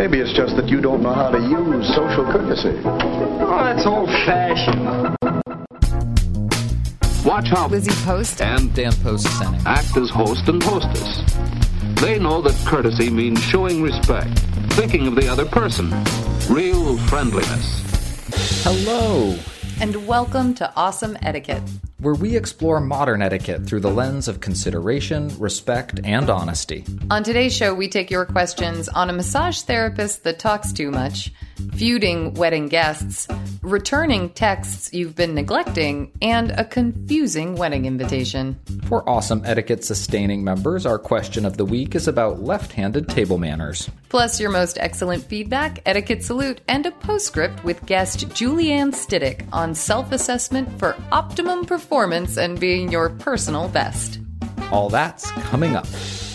Maybe it's just that you don't know how to use social courtesy. Oh, that's old-fashioned. Watch how Lizzie Post and Dan Post-Senning act as host and hostess. They know that courtesy means showing respect, thinking of the other person, real friendliness. Hello, and welcome to Awesome Etiquette, where we explore modern etiquette through the lens of consideration, respect, and honesty. On today's show, we take your questions on a massage therapist that talks too much, feuding wedding guests, returning texts you've been neglecting, and a confusing wedding invitation. For Awesome Etiquette sustaining members, our question of the week is about left-handed table manners. Plus your most excellent feedback, etiquette salute, and a postscript with guest Julianne Stiddick on self-assessment for optimum performance and being your personal best. All that's coming up.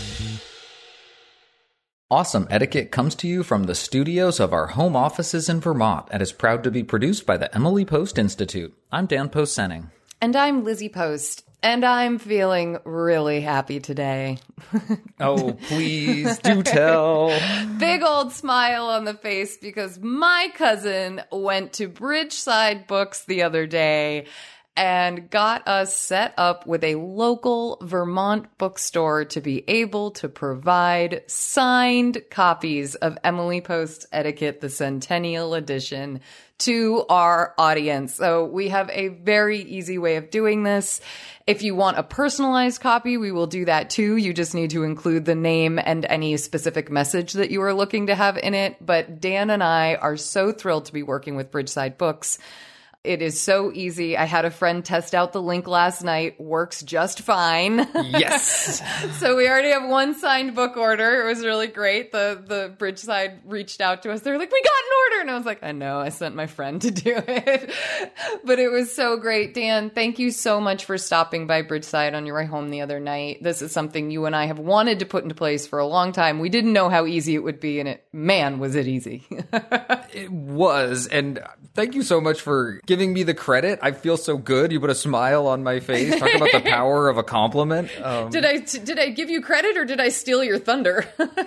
Awesome Etiquette comes to you from the studios of our home offices in Vermont and is proud to be produced by the Emily Post Institute. I'm Dan Post-Senning. And I'm Lizzie Post. And I'm feeling really happy today. Oh, please do tell. Big old smile on the face because my cousin went to Bridgeside Books the other day and got us set up with a local Vermont bookstore to be able to provide signed copies of Emily Post Etiquette, the Centennial Edition, to our audience. So we have a very easy way of doing this. If you want a personalized copy, we will do that too. You just need to include the name and any specific message that you are looking to have in it. But Dan and I are so thrilled to be working with Bridgeside Books. It is so easy. I had a friend test out the link last night. Works just fine. Yes. So we already have one signed book order. It was really great. The Bridgeside reached out to us. They were like, we got an order. And I was like, I know. I sent my friend to do it. But it was so great. Dan, thank you so much for stopping by Bridgeside on your way home the other night. This is something you and I have wanted to put into place for a long time. We didn't know how easy it would be. And man, was it easy. It was. And thank you so much for giving me the credit. I feel so good. You put a smile on my face. Talk about the power of a compliment. Did I give you credit or did I steal your thunder?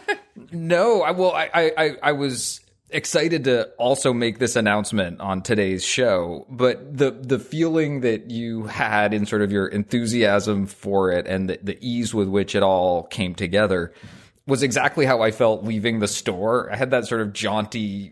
No, I was excited to also make this announcement on today's show, but the feeling that you had in sort of your enthusiasm for it and the ease with which it all came together was exactly how I felt leaving the store. I had that sort of jaunty,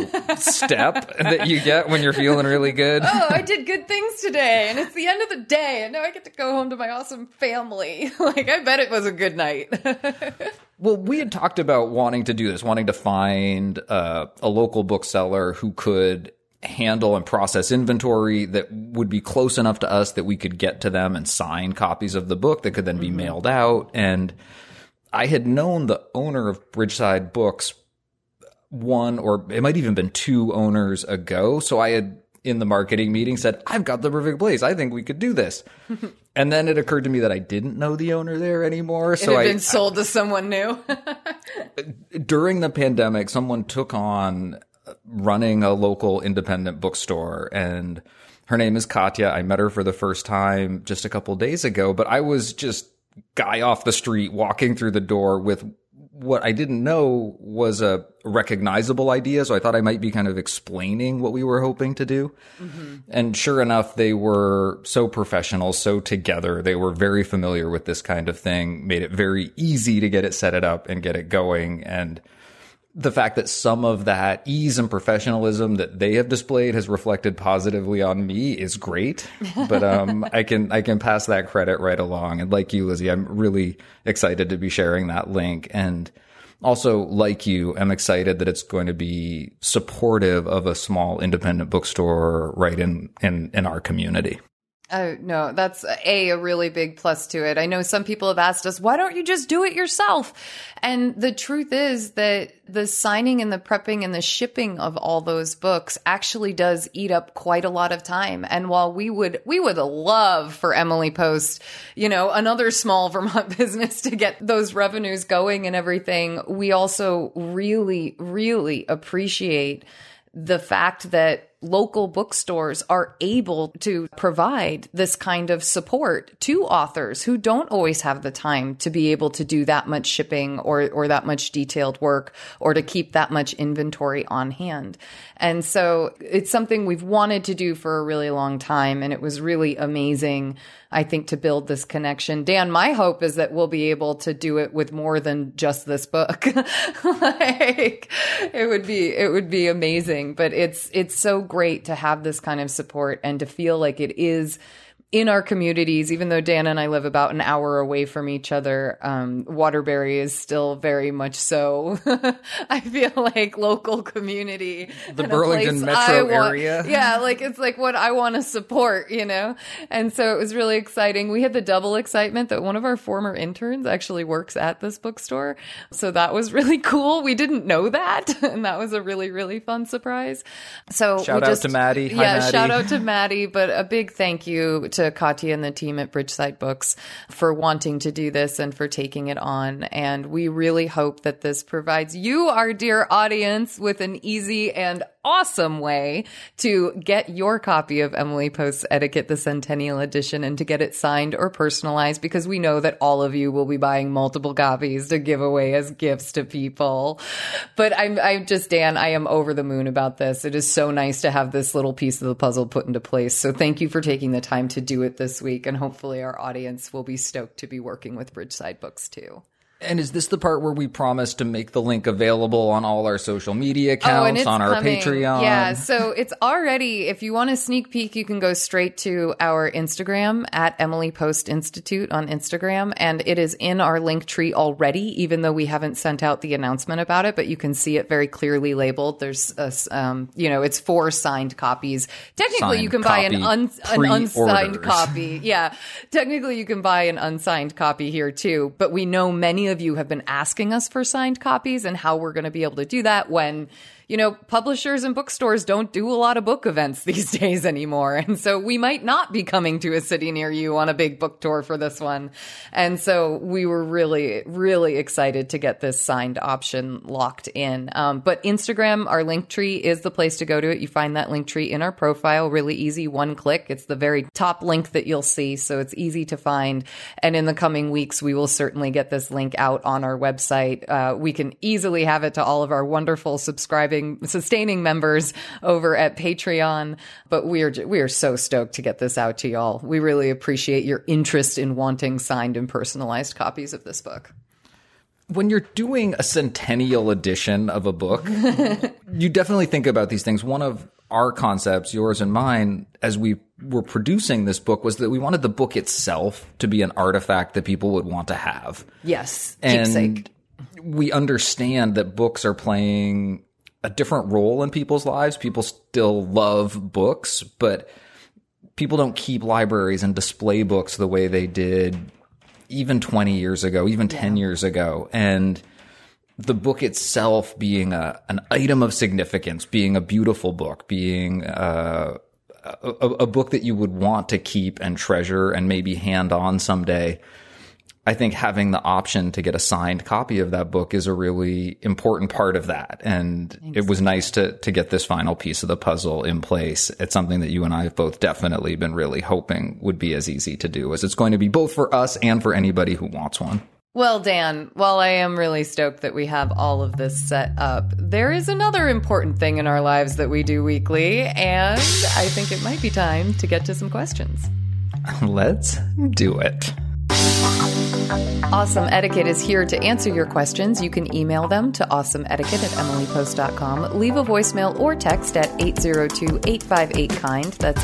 step that you get when you're feeling really good. Oh, I did good things today, and it's the end of the day, and now I get to go home to my awesome family. I bet it was a good night. Well, we had talked about wanting to do this, wanting to find a local bookseller who could handle and process inventory that would be close enough to us that we could get to them and sign copies of the book that could then be mailed out. And I had known the owner of Bridgeside Books one, or it might even been two owners ago. So I had, in the marketing meeting, said, I've got the perfect place. I think we could do this. And then it occurred to me that I didn't know the owner there anymore. So it had been sold to someone new. During the pandemic, someone took on running a local independent bookstore, and her name is Katya. I met her for the first time just a couple days ago, but I was just guy off the street walking through the door with what I didn't know was a recognizable idea. So I thought I might be kind of explaining what we were hoping to do. Mm-hmm. And sure enough, they were so professional, so together. They were very familiar with this kind of thing, made it very easy to get it set it up and get it going. And the fact that some of that ease and professionalism that they have displayed has reflected positively on me is great. But I can pass that credit right along. And like you, Lizzie, I'm really excited to be sharing that link. And also, like you, I'm excited that it's going to be supportive of a small independent bookstore right in our community. Oh, no, that's a really big plus to it. I know some people have asked us, why don't you just do it yourself? And the truth is that the signing and the prepping and the shipping of all those books actually does eat up quite a lot of time. And while we would love for Emily Post, another small Vermont business to get those revenues going and everything, we also really, really appreciate the fact that local bookstores are able to provide this kind of support to authors who don't always have the time to be able to do that much shipping or that much detailed work or to keep that much inventory on hand. And so it's something we've wanted to do for a really long time. And it was really amazing, I think, to build this connection. Dan, my hope is that we'll be able to do it with more than just this book. Like, it would be amazing. But it's so great to have this kind of support and to feel like it is in our communities. Even though Dan and I live about an hour away from each other, Waterbury is still very much so, I feel like, local community. The Burlington metro area. Yeah, like it's like what I want to support, you know? And so it was really exciting. We had the double excitement that one of our former interns actually works at this bookstore. So that was really cool. We didn't know that. And that was a really, really fun surprise. So shout out to Maddie. Hi, Maddie. Shout out to Maddie, but a big thank you to Katya and the team at Bridgeside Books for wanting to do this and for taking it on. And we really hope that this provides you, our dear audience, with an easy and awesome way to get your copy of Emily Post's Etiquette, the Centennial Edition, and to get it signed or personalized, because we know that all of you will be buying multiple copies to give away as gifts to people. But I'm just, Dan, I am over the moon about this. It is so nice to have this little piece of the puzzle put into place. So thank you for taking the time to do it this week. And hopefully our audience will be stoked to be working with Bridgeside Books too. And is this the part where we promise to make the link available on all our social media accounts, on our Patreon? Yeah, so it's already, if you want a sneak peek, you can go straight to our Instagram at Emily Post Institute on Instagram. And it is in our link tree already, even though we haven't sent out the announcement about it, but you can see it very clearly labeled. There's, it's 4 signed copies. Technically, you can buy an unsigned copy. Yeah, technically you can buy an unsigned copy here too, but we know many of you have been asking us for signed copies and how we're going to be able to do that when, you know, publishers and bookstores don't do a lot of book events these days anymore. And so we might not be coming to a city near you on a big book tour for this one. And so we were really, really excited to get this signed option locked in. But Instagram, our link tree, is the place to go to it. You find that link tree in our profile, really easy, one click. It's the very top link that you'll see. So it's easy to find. And in the coming weeks, we will certainly get this link out on our website. We can easily have it to all of our wonderful sustaining members over at Patreon. But we are so stoked to get this out to y'all. We really appreciate your interest in wanting signed and personalized copies of this book. When you're doing a centennial edition of a book, you definitely think about these things. One of our concepts, yours and mine, as we were producing this book, was that we wanted the book itself to be an artifact that people would want to have. Yes, keepsake. And we understand that books are playing a different role in people's lives. People still love books, but people don't keep libraries and display books the way they did even 20 years ago, even 10 years ago. And the book itself being an item of significance, being a beautiful book, being a book that you would want to keep and treasure and maybe hand on someday. I think having the option to get a signed copy of that book is a really important part of that. And It was nice to get this final piece of the puzzle in place. It's something that you and I have both definitely been really hoping would be as easy to do as it's going to be, both for us and for anybody who wants one. Well, Dan, while I am really stoked that we have all of this set up, there is another important thing in our lives that we do weekly, and I think it might be time to get to some questions. Let's do it. Awesome Etiquette is here to answer your questions. You can email them to awesomeetiquette@emilypost.com. Leave a voicemail or text at 802-858-KIND. That's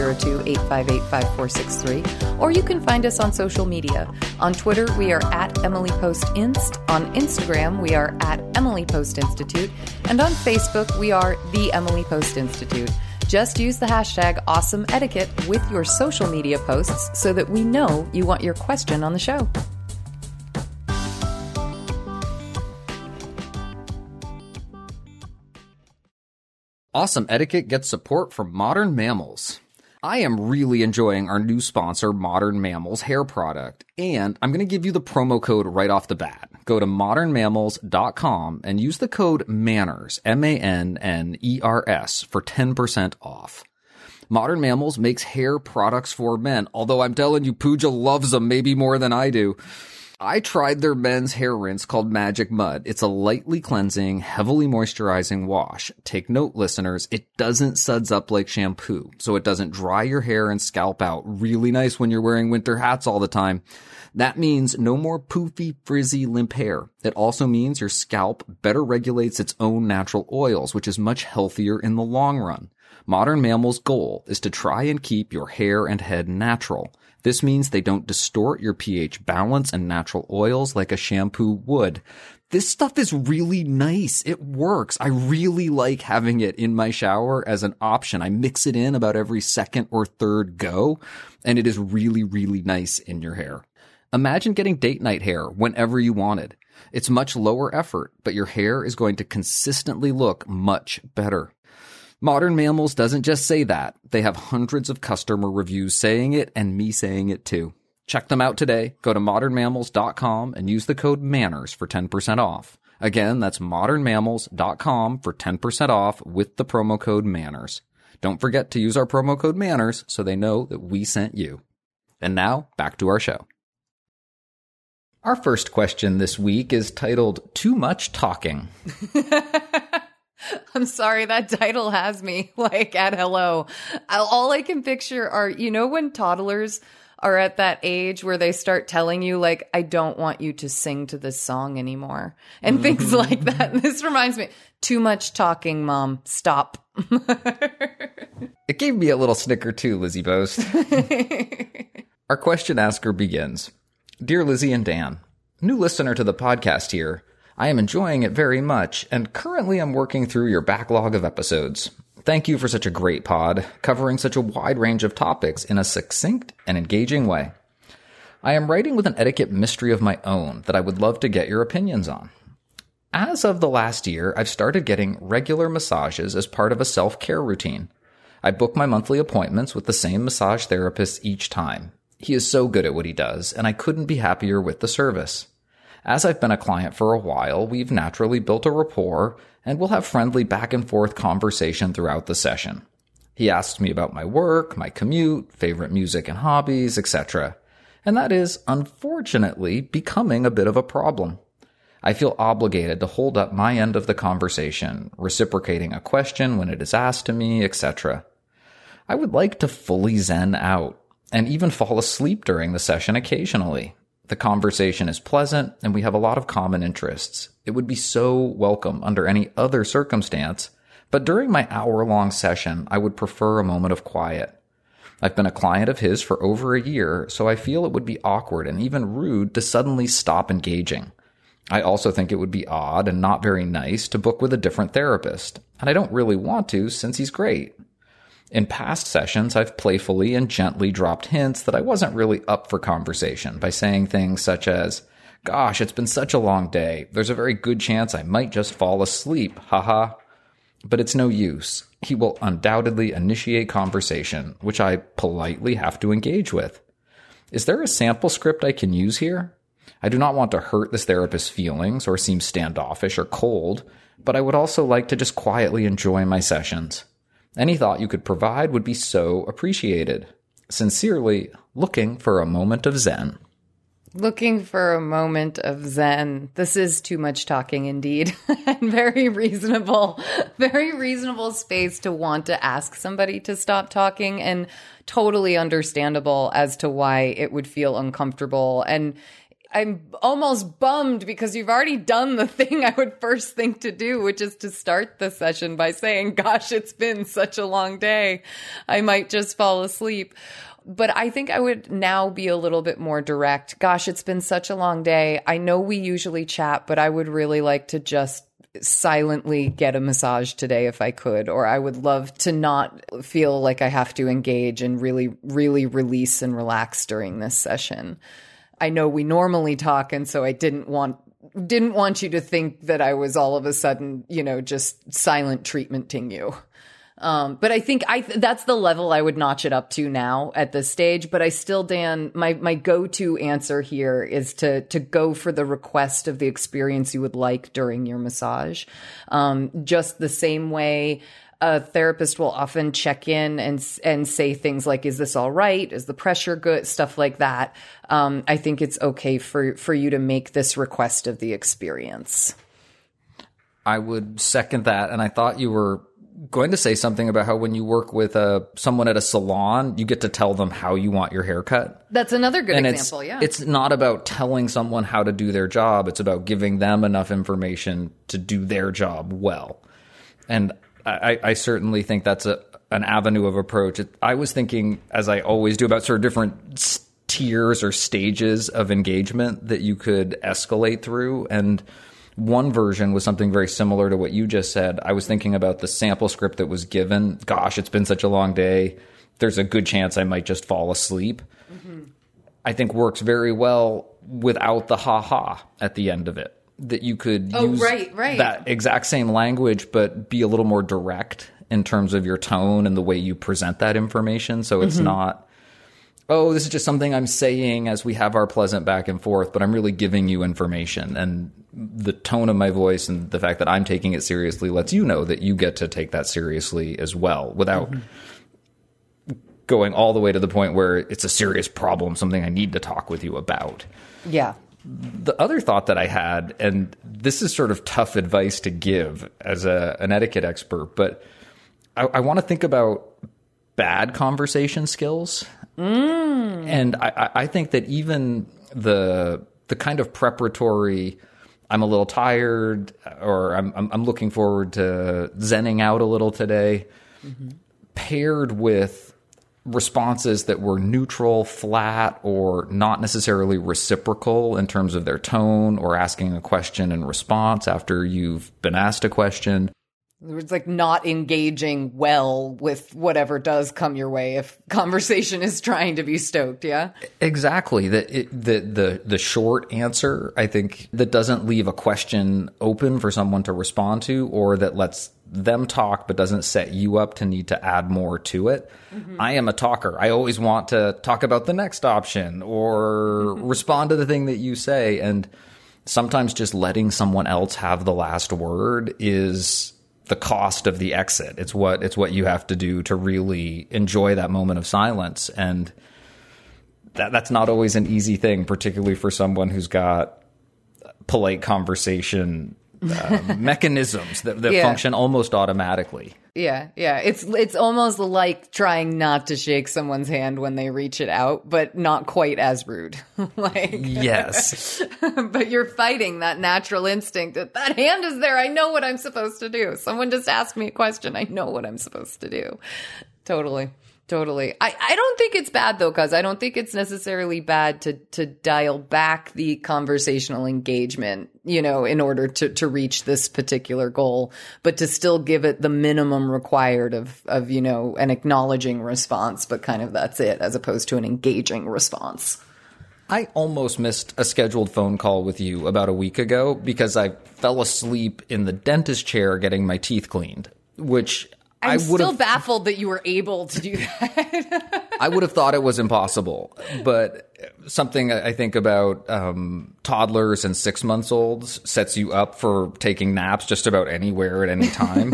802-858-5463. Or you can find us on social media. On Twitter, we are at EmilyPostInst. On Instagram, we are at Emily Post Institute. And on Facebook, we are The Emily Post Institute. Just use the hashtag #AwesomeEtiquette with your social media posts so that we know you want your question on the show. Awesome Etiquette gets support from Modern Mammals. I am really enjoying our new sponsor, Modern Mammals hair product, and I'm going to give you the promo code right off the bat. Go to modernmammals.com and use the code MANNERS, MANNERS, for 10% off. Modern Mammals makes hair products for men, although I'm telling you, Pooja loves them maybe more than I do. I tried their men's hair rinse called Magic Mud. It's a lightly cleansing, heavily moisturizing wash. Take note, listeners, it doesn't suds up like shampoo, so it doesn't dry your hair and scalp out. Really nice when you're wearing winter hats all the time. That means no more poofy, frizzy, limp hair. It also means your scalp better regulates its own natural oils, which is much healthier in the long run. Modern Mammal's goal is to try and keep your hair and head natural. This means they don't distort your pH balance and natural oils like a shampoo would. This stuff is really nice. It works. I really like having it in my shower as an option. I mix it in about every second or third go, and it is really, really nice in your hair. Imagine getting date night hair whenever you wanted. It's much lower effort, but your hair is going to consistently look much better. Modern Mammals doesn't just say that. They have hundreds of customer reviews saying it and me saying it too. Check them out today. Go to modernmammals.com and use the code MANNERS for 10% off. Again, that's modernmammals.com for 10% off with the promo code MANNERS. Don't forget to use our promo code MANNERS so they know that we sent you. And now, back to our show. Our first question this week is titled, Too Much Talking. I'm sorry, that title has me like at hello. All I can picture are, you know, when toddlers are at that age where they start telling you, like, I don't want you to sing to this song anymore. And things like that. And this reminds me, too much talking, Mom. Stop. It gave me a little snicker too, Lizzie Boast. Our question asker begins. Dear Lizzie and Dan, new listener to the podcast here. I am enjoying it very much, and currently I'm working through your backlog of episodes. Thank you for such a great pod, covering such a wide range of topics in a succinct and engaging way. I am writing with an etiquette mystery of my own that I would love to get your opinions on. As of the last year, I've started getting regular massages as part of a self-care routine. I book my monthly appointments with the same massage therapist each time. He is so good at what he does, and I couldn't be happier with the service. As I've been a client for a while, we've naturally built a rapport, and we'll have friendly back-and-forth conversation throughout the session. He asks me about my work, my commute, favorite music and hobbies, etc. And that is, unfortunately, becoming a bit of a problem. I feel obligated to hold up my end of the conversation, reciprocating a question when it is asked to me, etc. I would like to fully zen out, and even fall asleep during the session occasionally. The conversation is pleasant, and we have a lot of common interests. It would be so welcome under any other circumstance, but during my hour-long session, I would prefer a moment of quiet. I've been a client of his for over a year, so I feel it would be awkward and even rude to suddenly stop engaging. I also think it would be odd and not very nice to book with a different therapist, and I don't really want to since he's great. In past sessions, I've playfully and gently dropped hints that I wasn't really up for conversation by saying things such as, gosh, it's been such a long day. There's a very good chance I might just fall asleep, haha. But it's no use. He will undoubtedly initiate conversation, which I politely have to engage with. Is there a sample script I can use here? I do not want to hurt this therapist's feelings or seem standoffish or cold, but I would also like to just quietly enjoy my sessions. Any thought you could provide would be so appreciated. Sincerely, looking for a moment of zen. Looking for a moment of zen. This is too much talking indeed. And very reasonable space to want to ask somebody to stop talking, and totally understandable as to why it would feel uncomfortable. And I'm almost bummed because you've already done the thing I would first think to do, which is to start the session by saying, gosh, it's been such a long day. I might just fall asleep. But I think I would now be a little bit more direct. Gosh, it's been such a long day. I know we usually chat, but I would really like to just silently get a massage today if I could, or I would love to not feel like I have to engage and really, really release and relax during this session. I know we normally talk, and so I didn't want you to think that I was all of a sudden, just silent treatmenting you. But I think that's the level I would notch it up to now at this stage. But I still, Dan, my go-to answer here is to go for the request of the experience you would like during your massage. Just the same way a therapist will often check in and say things like, is this all right? Is the pressure good? Stuff like that. I think it's okay for you to make this request of the experience. I would second that. And I thought you were going to say something about how when you work with someone at a salon, you get to tell them how you want your haircut. That's another good example, It's not about telling someone how to do their job. It's about giving them enough information to do their job well. And I certainly think that's an avenue of approach. I was thinking, as I always do, about sort of different tiers or stages of engagement that you could escalate through. And one version was something very similar to what you just said. I was thinking about the sample script that was given. Gosh, it's been such a long day. There's a good chance I might just fall asleep. Mm-hmm. I think works very well without the ha-ha at the end of it. That you could use that exact same language, but be a little more direct in terms of your tone and the way you present that information. So it's not, oh, this is just something I'm saying as we have our pleasant back and forth, but I'm really giving you information. And the tone of my voice and the fact that I'm taking it seriously lets you know that you get to take that seriously as well without going all the way to the point where it's a serious problem, something I need to talk with you about. Yeah. The other thought that I had, and this is sort of tough advice to give as an etiquette expert, but I want to think about bad conversation skills. And I think that even the kind of preparatory, I'm a little tired, or I'm looking forward to zenning out a little today, paired with responses that were neutral, flat, or not necessarily reciprocal in terms of their tone or asking a question in response after you've been asked a question. It's like not engaging well with whatever does come your way if conversation is trying to be stoked, yeah? Exactly. The short answer, I think, that doesn't leave a question open for someone to respond to, or that lets them talk but doesn't set you up to need to add more to it. I am a talker. I always want to talk about the next option or respond to the thing that you say. And sometimes just letting someone else have the last word is the cost of the exit. It's what you have to do to really enjoy that moment of silence. And that's not always an easy thing, particularly for someone who's got polite conversation mechanisms that function almost automatically. Yeah. It's almost like trying not to shake someone's hand when they reach it out, but not quite as rude. Yes. But you're fighting that natural instinct that hand is there. I know what I'm supposed to do. Someone just asked me a question. I know what I'm supposed to do. Totally. I don't think it's bad, though, because I don't think it's necessarily bad to dial back the conversational engagement, in order to reach this particular goal, but to still give it the minimum required of an acknowledging response, but kind of that's it, as opposed to an engaging response. I almost missed a scheduled phone call with you about a week ago because I fell asleep in the dentist chair getting my teeth cleaned, which I'm still baffled that you were able to do that. I would have thought it was impossible, but something I think about toddlers and 6-month-olds sets you up for taking naps just about anywhere at any time.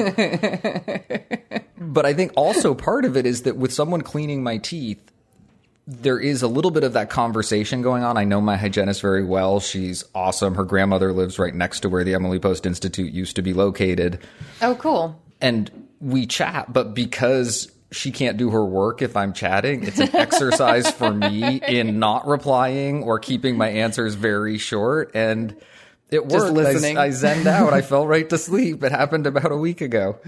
But I think also part of it is that with someone cleaning my teeth, there is a little bit of that conversation going on. I know my hygienist very well. She's awesome. Her grandmother lives right next to where the Emily Post Institute used to be located. Oh, cool. And we chat, but because she can't do her work if I'm chatting, it's an exercise for me in not replying or keeping my answers very short. And it worked. Just listening. I zenned out. I fell right to sleep. It happened about a week ago.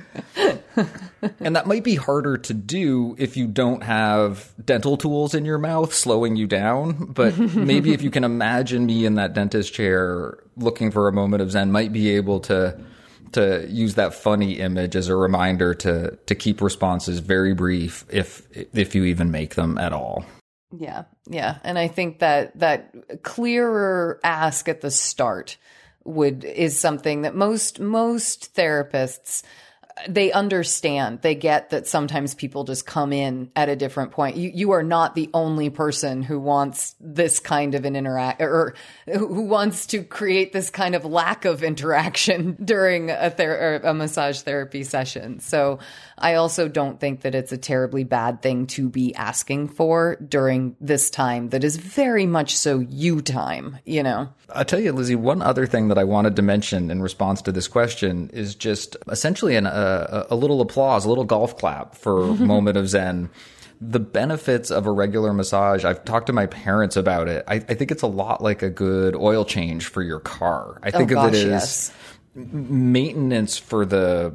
And that might be harder to do if you don't have dental tools in your mouth slowing you down. But maybe if you can imagine me in that dentist chair looking for a moment of zen, might be able to use that funny image as a reminder to keep responses very brief if you even make them at all. Yeah. And I think that clearer ask at the start is something that most therapists they understand. They get that sometimes people just come in at a different point. You are not the only person who wants this kind of an or who wants to create this kind of lack of interaction during a massage therapy session. So I also don't think that it's a terribly bad thing to be asking for during this time that is very much so you time, you know? I'll tell you, Lizzie, one other thing that I wanted to mention in response to this question is just essentially a little applause, a little golf clap for Moment of Zen. The benefits of a regular massage, I've talked to my parents about it. I think it's a lot like a good oil change for your car. I think of it as maintenance for the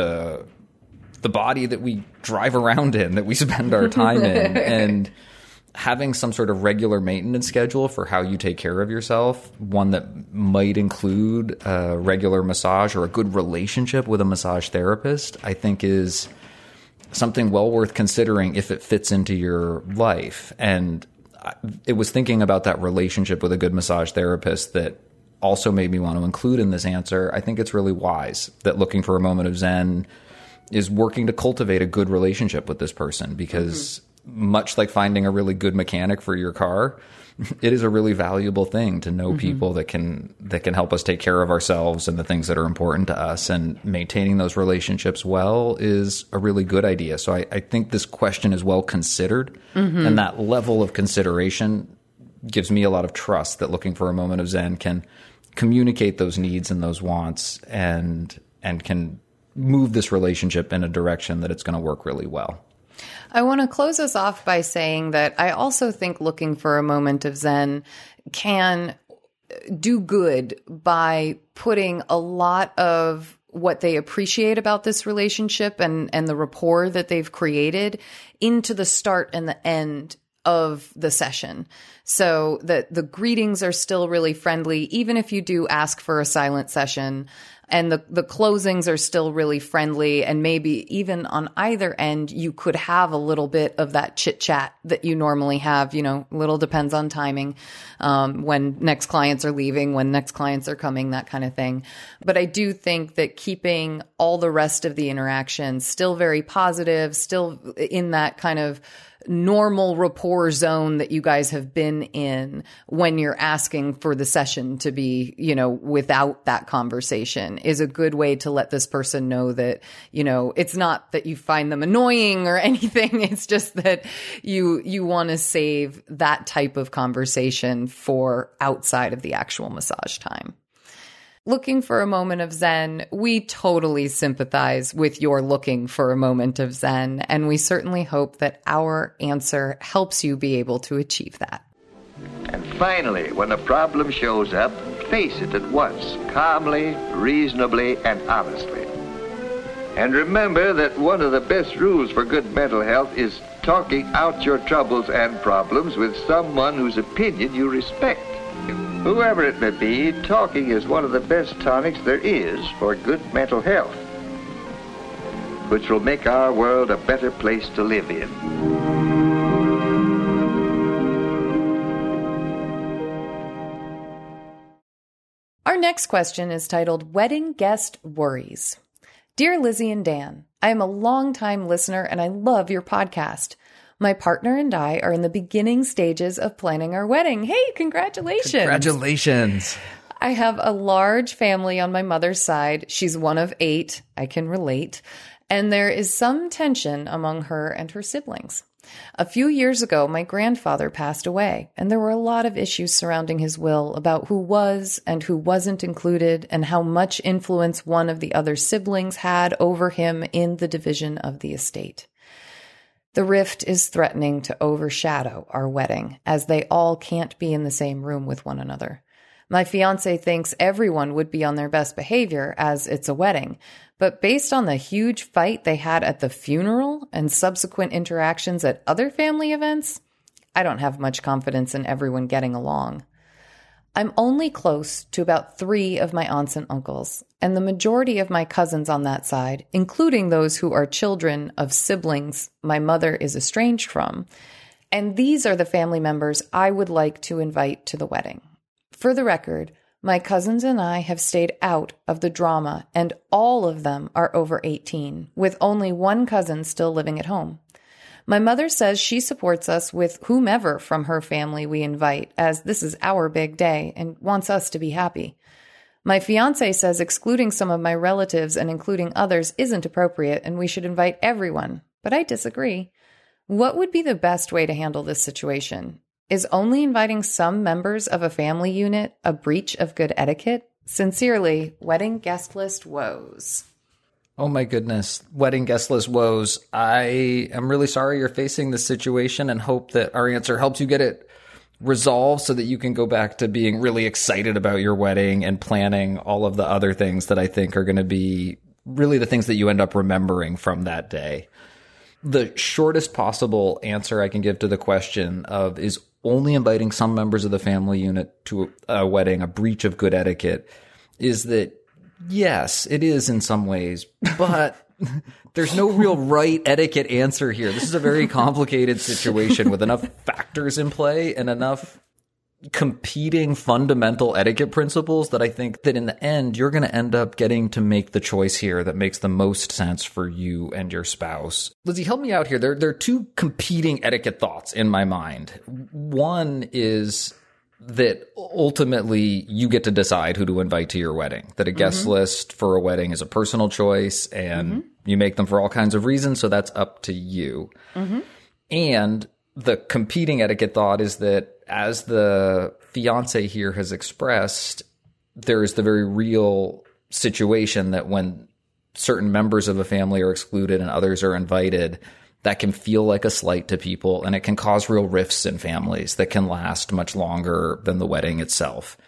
body that we drive around in, that we spend our time in. And having some sort of regular maintenance schedule for how you take care of yourself, one that might include a regular massage or a good relationship with a massage therapist, I think is something well worth considering if it fits into your life. And it was thinking about that relationship with a good massage therapist that also made me want to include in this answer. I think it's really wise that looking for a moment of Zen is working to cultivate a good relationship with this person, because much like finding a really good mechanic for your car, it is a really valuable thing to know people that can help us take care of ourselves and the things that are important to us. And maintaining those relationships well is a really good idea. So I think this question is well considered, and that level of consideration gives me a lot of trust that looking for a moment of Zen can communicate those needs and those wants and can move this relationship in a direction that it's going to work really well. I want to close us off by saying that I also think looking for a moment of Zen can do good by putting a lot of what they appreciate about this relationship and the rapport that they've created into the start and the end of the session, so that the greetings are still really friendly, even if you do ask for a silent session, and the closings are still really friendly. And maybe even on either end, you could have a little bit of that chit chat that you normally have, you know, little depends on timing, when next clients are leaving, when next clients are coming, that kind of thing. But I do think that keeping all the rest of the interaction still very positive, still in that kind of normal rapport zone that you guys have been in when you're asking for the session to be, you know, without that conversation, is a good way to let this person know that, you know, it's not that you find them annoying or anything. It's just that you want to save that type of conversation for outside of the actual massage time. Looking for a moment of Zen, we totally sympathize with your looking for a moment of Zen, and we certainly hope that our answer helps you be able to achieve that. And finally, when a problem shows up, face it at once, calmly, reasonably, and honestly. And remember that one of the best rules for good mental health is talking out your troubles and problems with someone whose opinion you respect. Whoever it may be, talking is one of the best tonics there is for good mental health, which will make our world a better place to live in. Our next question is titled Wedding Guest Worries. Dear Lizzie and Dan, I am a longtime listener and I love your podcast. My partner and I are in the beginning stages of planning our wedding. Hey, congratulations. Congratulations. I have a large family on my mother's side. She's one of 8. I can relate. And there is some tension among her and her siblings. A few years ago, my grandfather passed away, and there were a lot of issues surrounding his will about who was and who wasn't included and how much influence one of the other siblings had over him in the division of the estate. The rift is threatening to overshadow our wedding, as they all can't be in the same room with one another. My fiancé thinks everyone would be on their best behavior as it's a wedding, but based on the huge fight they had at the funeral and subsequent interactions at other family events, I don't have much confidence in everyone getting along. I'm only close to about 3 of my aunts and uncles, and the majority of my cousins on that side, including those who are children of siblings my mother is estranged from, and these are the family members I would like to invite to the wedding. For the record, My cousins and I have stayed out of the drama, and all of them are over 18, with only one cousin still living at home. My mother says she supports us with whomever from her family we invite, as this is our big day, and wants us to be happy. My fiancé says excluding some of my relatives and including others isn't appropriate, and we should invite everyone, but I disagree. What would be the best way to handle this situation? Is only inviting some members of a family unit a breach of good etiquette? Sincerely, Wedding Guest List Woes. Oh my goodness. Wedding guest list woes. I am really sorry you're facing this situation and hope that our answer helps you get it resolved so that you can go back to being really excited about your wedding and planning all of the other things that I think are going to be really the things that you end up remembering from that day. The shortest possible answer I can give to the question of is only inviting some members of the family unit to a wedding a breach of good etiquette is that yes, it is in some ways, but there's no real right etiquette answer here. This is a very complicated situation with enough factors in play and enough competing fundamental etiquette principles that I think that in the end, you're going to end up getting to make the choice here that makes the most sense for you and your spouse. Lizzie, help me out here. There are two competing etiquette thoughts in my mind. One is that ultimately you get to decide who to invite to your wedding, that a guest list for a wedding is a personal choice and you make them for all kinds of reasons. So that's up to you. And the competing etiquette thought is that as the fiance here has expressed, there is the very real situation that when certain members of a family are excluded and others are invited, that can feel like a slight to people, and it can cause real rifts in families that can last much longer than the wedding itself.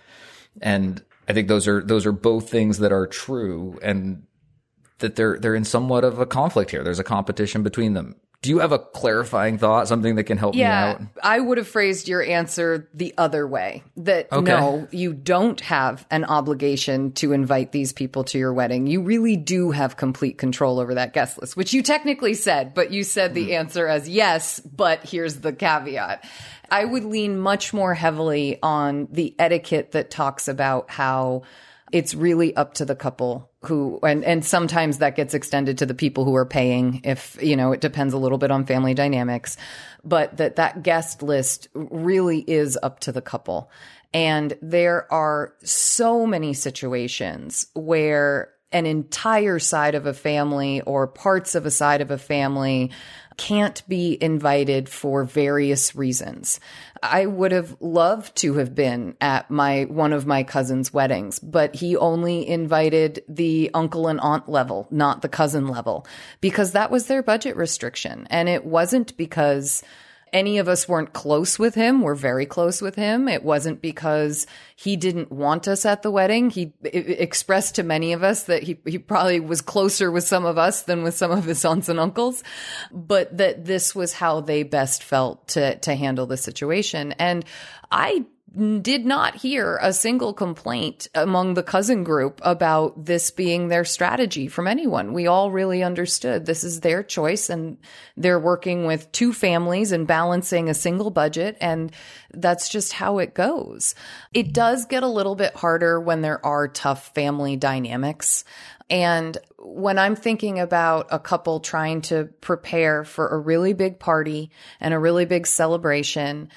And I think those are both things that are true, and that they're in somewhat of a conflict here. There's a competition between them. Do you have a clarifying thought, something that can help me out? I would have phrased your answer the other way. That no, you don't have an obligation to invite these people to your wedding. You really do have complete control over that guest list, which you technically said, but you said the answer as yes, but here's the caveat. I would lean much more heavily on the etiquette that talks about how it's really up to the couple who, and sometimes that gets extended to the people who are paying if, it depends a little bit on family dynamics, but that guest list really is up to the couple. And there are so many situations where an entire side of a family or parts of a side of a family can't be invited for various reasons. I would have loved to have been at one of my cousin's weddings, but he only invited the uncle and aunt level, not the cousin level, because that was their budget restriction. And it wasn't because any of us weren't close with him. We're very close with him. It wasn't because he didn't want us at the wedding. He expressed to many of us that he probably was closer with some of us than with some of his aunts and uncles, but that this was how they best felt to handle the situation. And I did not hear a single complaint among the cousin group about this being their strategy from anyone. We all really understood this is their choice and they're working with two families and balancing a single budget, and that's just how it goes. It does get a little bit harder when there are tough family dynamics. And when I'm thinking about a couple trying to prepare for a really big party and a really big celebration,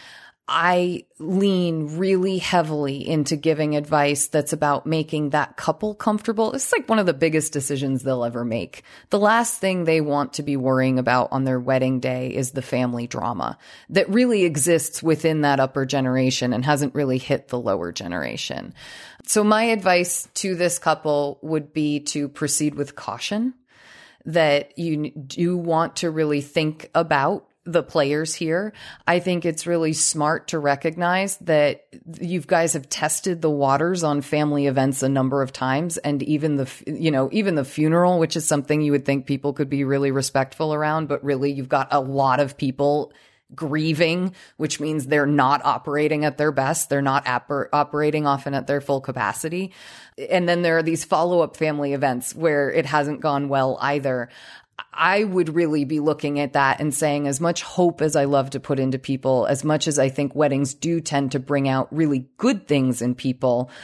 I lean really heavily into giving advice that's about making that couple comfortable. It's like one of the biggest decisions they'll ever make. The last thing they want to be worrying about on their wedding day is the family drama that really exists within that upper generation and hasn't really hit the lower generation. So my advice to this couple would be to proceed with caution, that you do want to really think about the players here. I think it's really smart to recognize that you guys have tested the waters on family events a number of times, and even the funeral, which is something you would think people could be really respectful around, but really you've got a lot of people grieving, which means they're not operating at their best. They're not operating often at their full capacity. And then there are these follow-up family events where it hasn't gone well either. I would really be looking at that and saying, as much hope as I love to put into people, as much as I think weddings do tend to bring out really good things in people,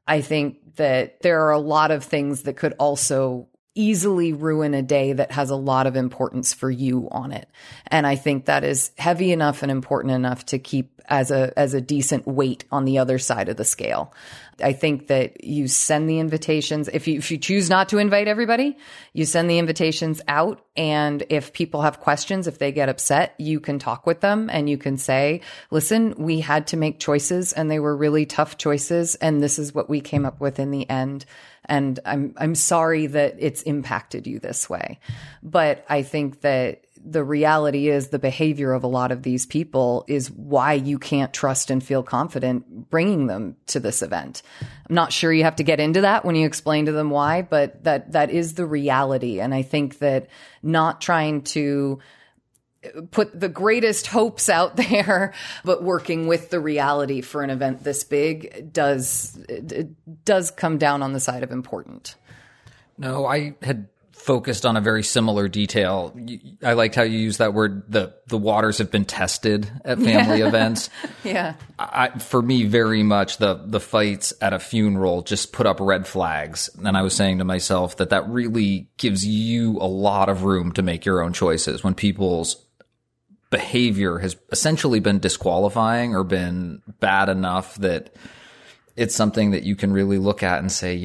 I think that there are a lot of things that could also easily ruin a day that has a lot of importance for you on it. And I think that is heavy enough and important enough to keep as a decent weight on the other side of the scale. I think that you send the invitations. If you choose not to invite everybody, you send the invitations out. And if people have questions, if they get upset, you can talk with them and you can say, listen, we had to make choices and they were really tough choices. And this is what we came up with in the end. And I'm sorry that it's impacted you this way. But I think that the reality is the behavior of a lot of these people is why you can't trust and feel confident bringing them to this event. I'm not sure you have to get into that when you explain to them why, but that is the reality. And I think that not trying to put the greatest hopes out there, but working with the reality for an event this big does come down on the side of important. No, I had focused on a very similar detail. I liked how you used that word, the waters have been tested at family events. Yeah. For me, very much the fights at a funeral just put up red flags. And I was saying to myself that really gives you a lot of room to make your own choices when people's behavior has essentially been disqualifying or been bad enough that it's something that you can really look at and say,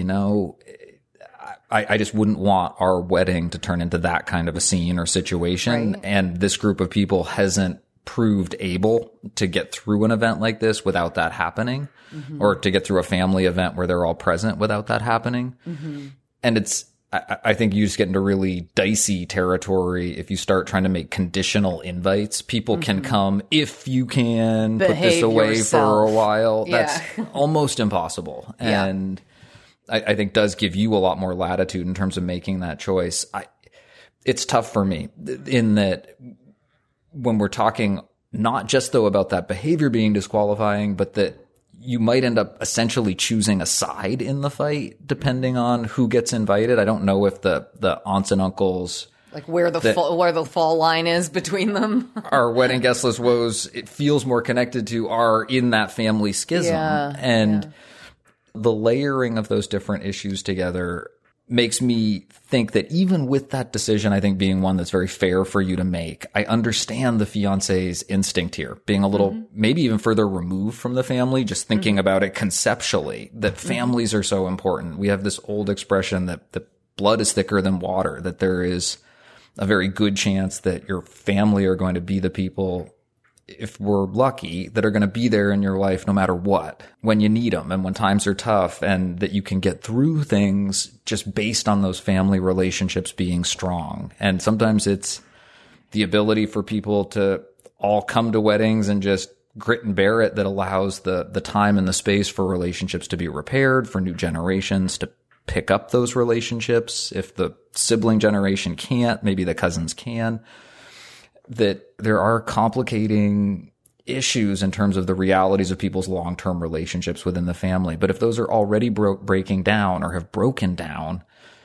I just wouldn't want our wedding to turn into that kind of a scene or situation. Right. And this group of people hasn't proved able to get through an event like this without that happening, or to get through a family event where they're all present without that happening. And I think you just get into really dicey territory if you start trying to make conditional invites. People can come if you can put this away for a while. That's almost impossible. And I think does give you a lot more latitude in terms of making that choice. It's tough for me in that when we're talking not just though about that behavior being disqualifying, but that you might end up essentially choosing a side in the fight depending on who gets invited. I don't know if the aunts and uncles, like where the fall line is between them. Our wedding guest list woes, it feels more connected to, are in that family schism. The layering of those different issues together makes me think that even with that decision, I think being one that's very fair for you to make, I understand the fiance's instinct here, being a little, maybe even further removed from the family, just thinking about it conceptually, that families are so important. We have this old expression that blood is thicker than water, that there is a very good chance that your family are going to be the people, if we're lucky, that are going to be there in your life no matter what, when you need them and when times are tough, and that you can get through things just based on those family relationships being strong. And sometimes it's the ability for people to all come to weddings and just grit and bear it that allows the time and the space for relationships to be repaired, for new generations to pick up those relationships. If the sibling generation can't, maybe the cousins can. That there are complicating issues in terms of the realities of people's long-term relationships within the family. But if those are already breaking down or have broken down,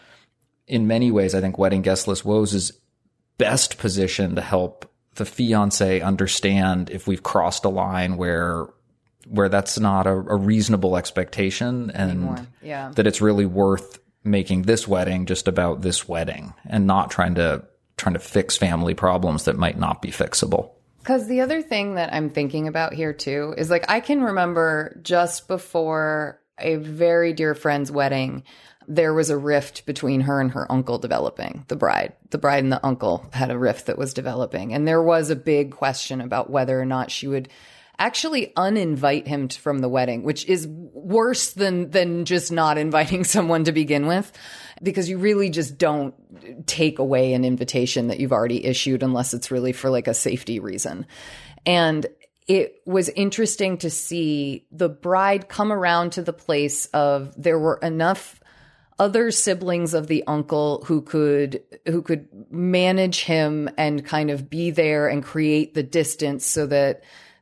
in many ways, I think Wedding Guest List Woes is best positioned to help the fiancé understand if we've crossed a line where that's not a reasonable expectation, and that it's really worth making this wedding just about this wedding and not trying to fix family problems that might not be fixable. Because the other thing that I'm thinking about here too is, like, I can remember just before a very dear friend's wedding, there was a rift between her and her uncle developing, the bride and the uncle had a rift that was developing. And there was a big question about whether or not she would actually uninvite him from the wedding, which is worse than just not inviting someone to begin with, because you really just don't take away an invitation that you've already issued unless it's really for like a safety reason. And it was interesting to see the bride come around to the place of there were enough other siblings of the uncle who could manage him and kind of be there and create the distance so that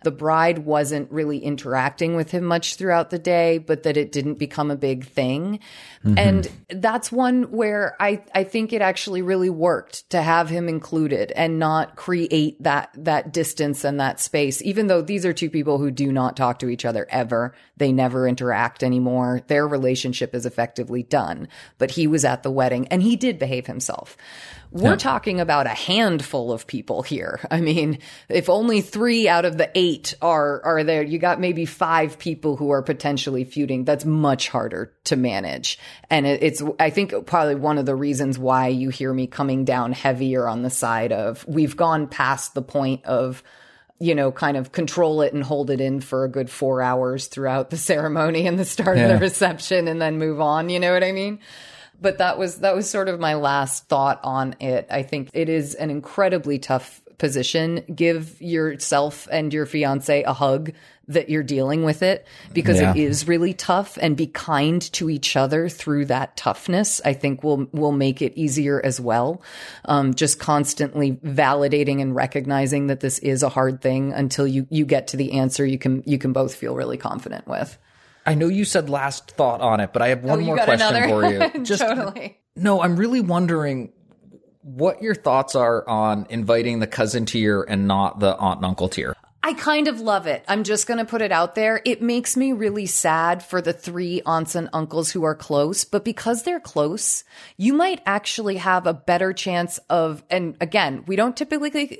the bride wasn't really interacting with him much throughout the day, but that it didn't become a big thing. And that's one where I think it actually really worked to have him included and not create that distance and that space, even though these are two people who do not talk to each other ever. They never interact anymore. Their relationship is effectively done, but he was at the wedding and he did behave himself. We're talking about a handful of people here. I mean, if only 3 out of the 8 are there, you got maybe 5 people who are potentially feuding. That's much harder to manage. And it's, I think, probably one of the reasons why you hear me coming down heavier on the side of we've gone past the point of, you know, kind of control it and hold it in for a good 4 hours throughout the ceremony and the start of the reception and then move on. You know what I mean? But that was sort of my last thought on it. I think it is an incredibly tough position. Give yourself and your fiance a hug that you're dealing with it, because it is really tough, and be kind to each other through that toughness. I think will make it easier as well. Just constantly validating and recognizing that this is a hard thing until you get to the answer you can both feel really confident with. I know you said last thought on it, but I have one more question for you. Totally. No, I'm really wondering what your thoughts are on inviting the cousin tier and not the aunt and uncle tier. I kind of love it. I'm just going to put it out there. It makes me really sad for the 3 aunts and uncles who are close, but because they're close, you might actually have a better chance of, and again, we don't typically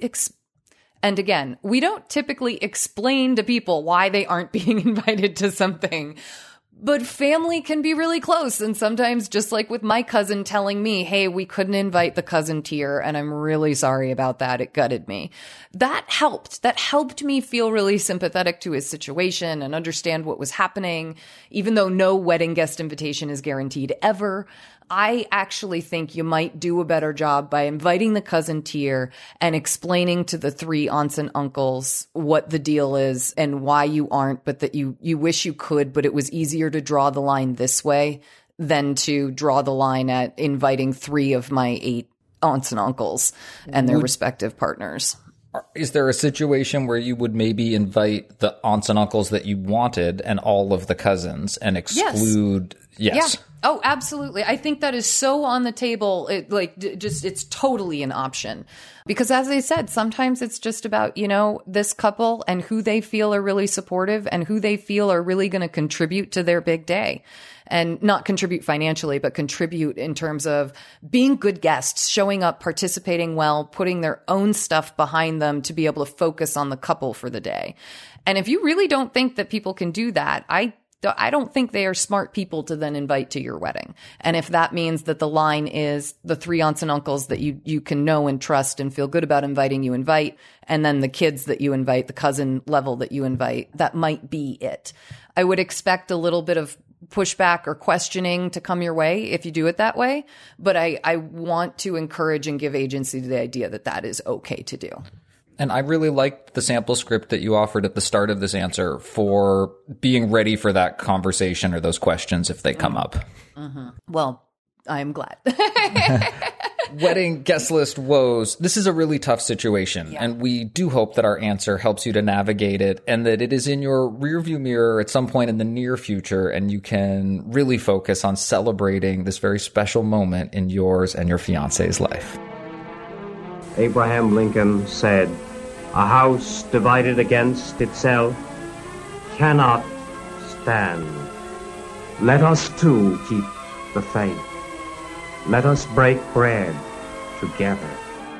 explain to people why they aren't being invited to something. But family can be really close. And sometimes, just like with my cousin telling me, hey, we couldn't invite the cousin tier, and I'm really sorry about that. It gutted me. That helped. That helped me feel really sympathetic to his situation and understand what was happening. Even though no wedding guest invitation is guaranteed ever, I actually think you might do a better job by inviting the cousin tier and explaining to the 3 aunts and uncles what the deal is and why you aren't, but that you wish you could, but it was easier to draw the line this way than to draw the line at inviting 3 of my 8 aunts and uncles and their respective partners. Is there a situation where you would maybe invite the aunts and uncles that you wanted and all of the cousins and exclude? Yes. Yeah. Oh, absolutely. I think that is so on the table. It's totally an option. Because as I said, sometimes it's just about, you know, this couple and who they feel are really supportive and who they feel are really going to contribute to their big day. And not contribute financially, but contribute in terms of being good guests, showing up, participating well, putting their own stuff behind them to be able to focus on the couple for the day. And if you really don't think that people can do that, I don't think they are smart people to then invite to your wedding. And if that means that the line is the 3 aunts and uncles that you can know and trust and feel good about inviting, you invite, and then the kids that you invite, the cousin level that you invite, that might be it. I would expect a little bit of pushback or questioning to come your way if you do it that way. But I want to encourage and give agency to the idea that that is okay to do. And I really liked the sample script that you offered at the start of this answer for being ready for that conversation or those questions if they come up. Mm-hmm. Well, I'm glad. Wedding guest list woes. This is a really tough situation, and we do hope that our answer helps you to navigate it and that it is in your rearview mirror at some point in the near future, and you can really focus on celebrating this very special moment in yours and your fiance's life. Abraham Lincoln said, "A house divided against itself cannot stand. Let us too keep the faith. Let us break bread together."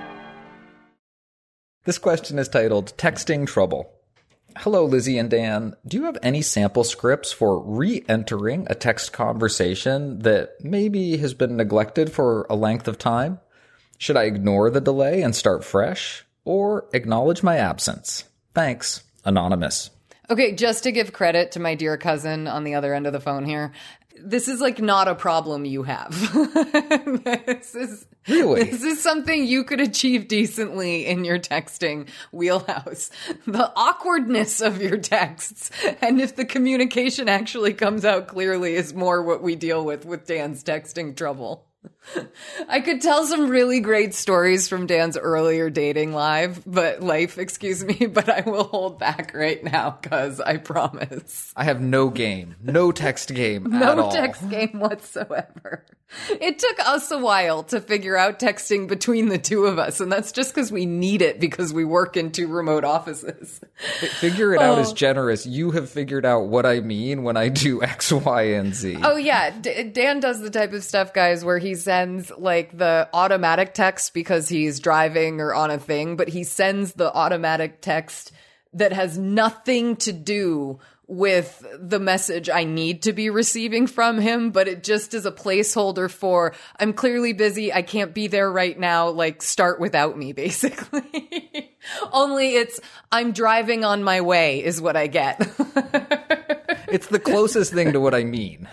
This question is titled Texting Trouble. Hello, Lizzie and Dan. Do you have any sample scripts for re-entering a text conversation that maybe has been neglected for a length of time? Should I ignore the delay and start fresh, or acknowledge my absence? Thanks, Anonymous. Okay, just to give credit to my dear cousin on the other end of the phone here, this is like not a problem you have. This is something you could achieve decently in your texting wheelhouse. The awkwardness of your texts, and if the communication actually comes out clearly, is more what we deal with Dan's texting trouble. I could tell some really great stories from Dan's earlier dating life, but I will hold back right now because I promise. I have no text game at all. No text game whatsoever. It took us a while to figure out texting between the two of us, and that's just because we need it because we work in 2 remote offices. Figure it out is generous. You have figured out what I mean when I do X, Y, and Z. Oh, yeah. Dan does the type of stuff, guys, where he sends like the automatic text because he's driving or on a thing, but he sends the automatic text that has nothing to do with the message I need to be receiving from him, but it just is a placeholder for, I'm clearly busy, I can't be there right now, like, start without me, basically. Only it's, I'm driving on my way is what I get. It's the closest thing to what I mean.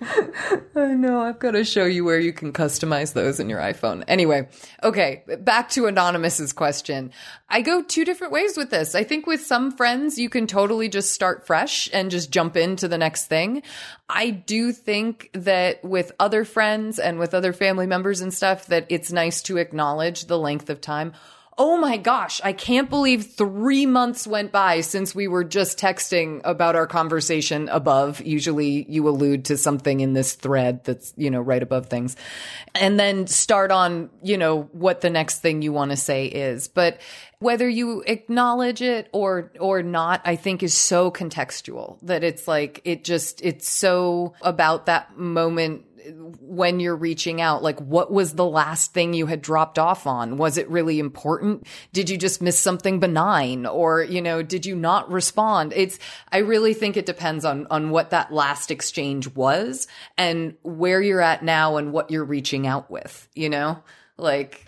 I know, I've got to show you where you can customize those in your iPhone. Anyway, okay, back to Anonymous's question. I go 2 different ways with this. I think with some friends, you can totally just start fresh and just jump into the next thing. I do think that with other friends and with other family members and stuff, that it's nice to acknowledge the length of time. Oh my gosh, I can't believe 3 months went by since we were just texting about our conversation above. Usually you allude to something in this thread that's, right above things. And then start on, what the next thing you want to say is. But whether you acknowledge it or not, I think is so contextual that it's like, it's so about that moment when you're reaching out, like what was the last thing you had dropped off on? Was it really important? Did you just miss something benign? Or, did you not respond? I really think it depends on what that last exchange was and where you're at now and what you're reaching out with, like,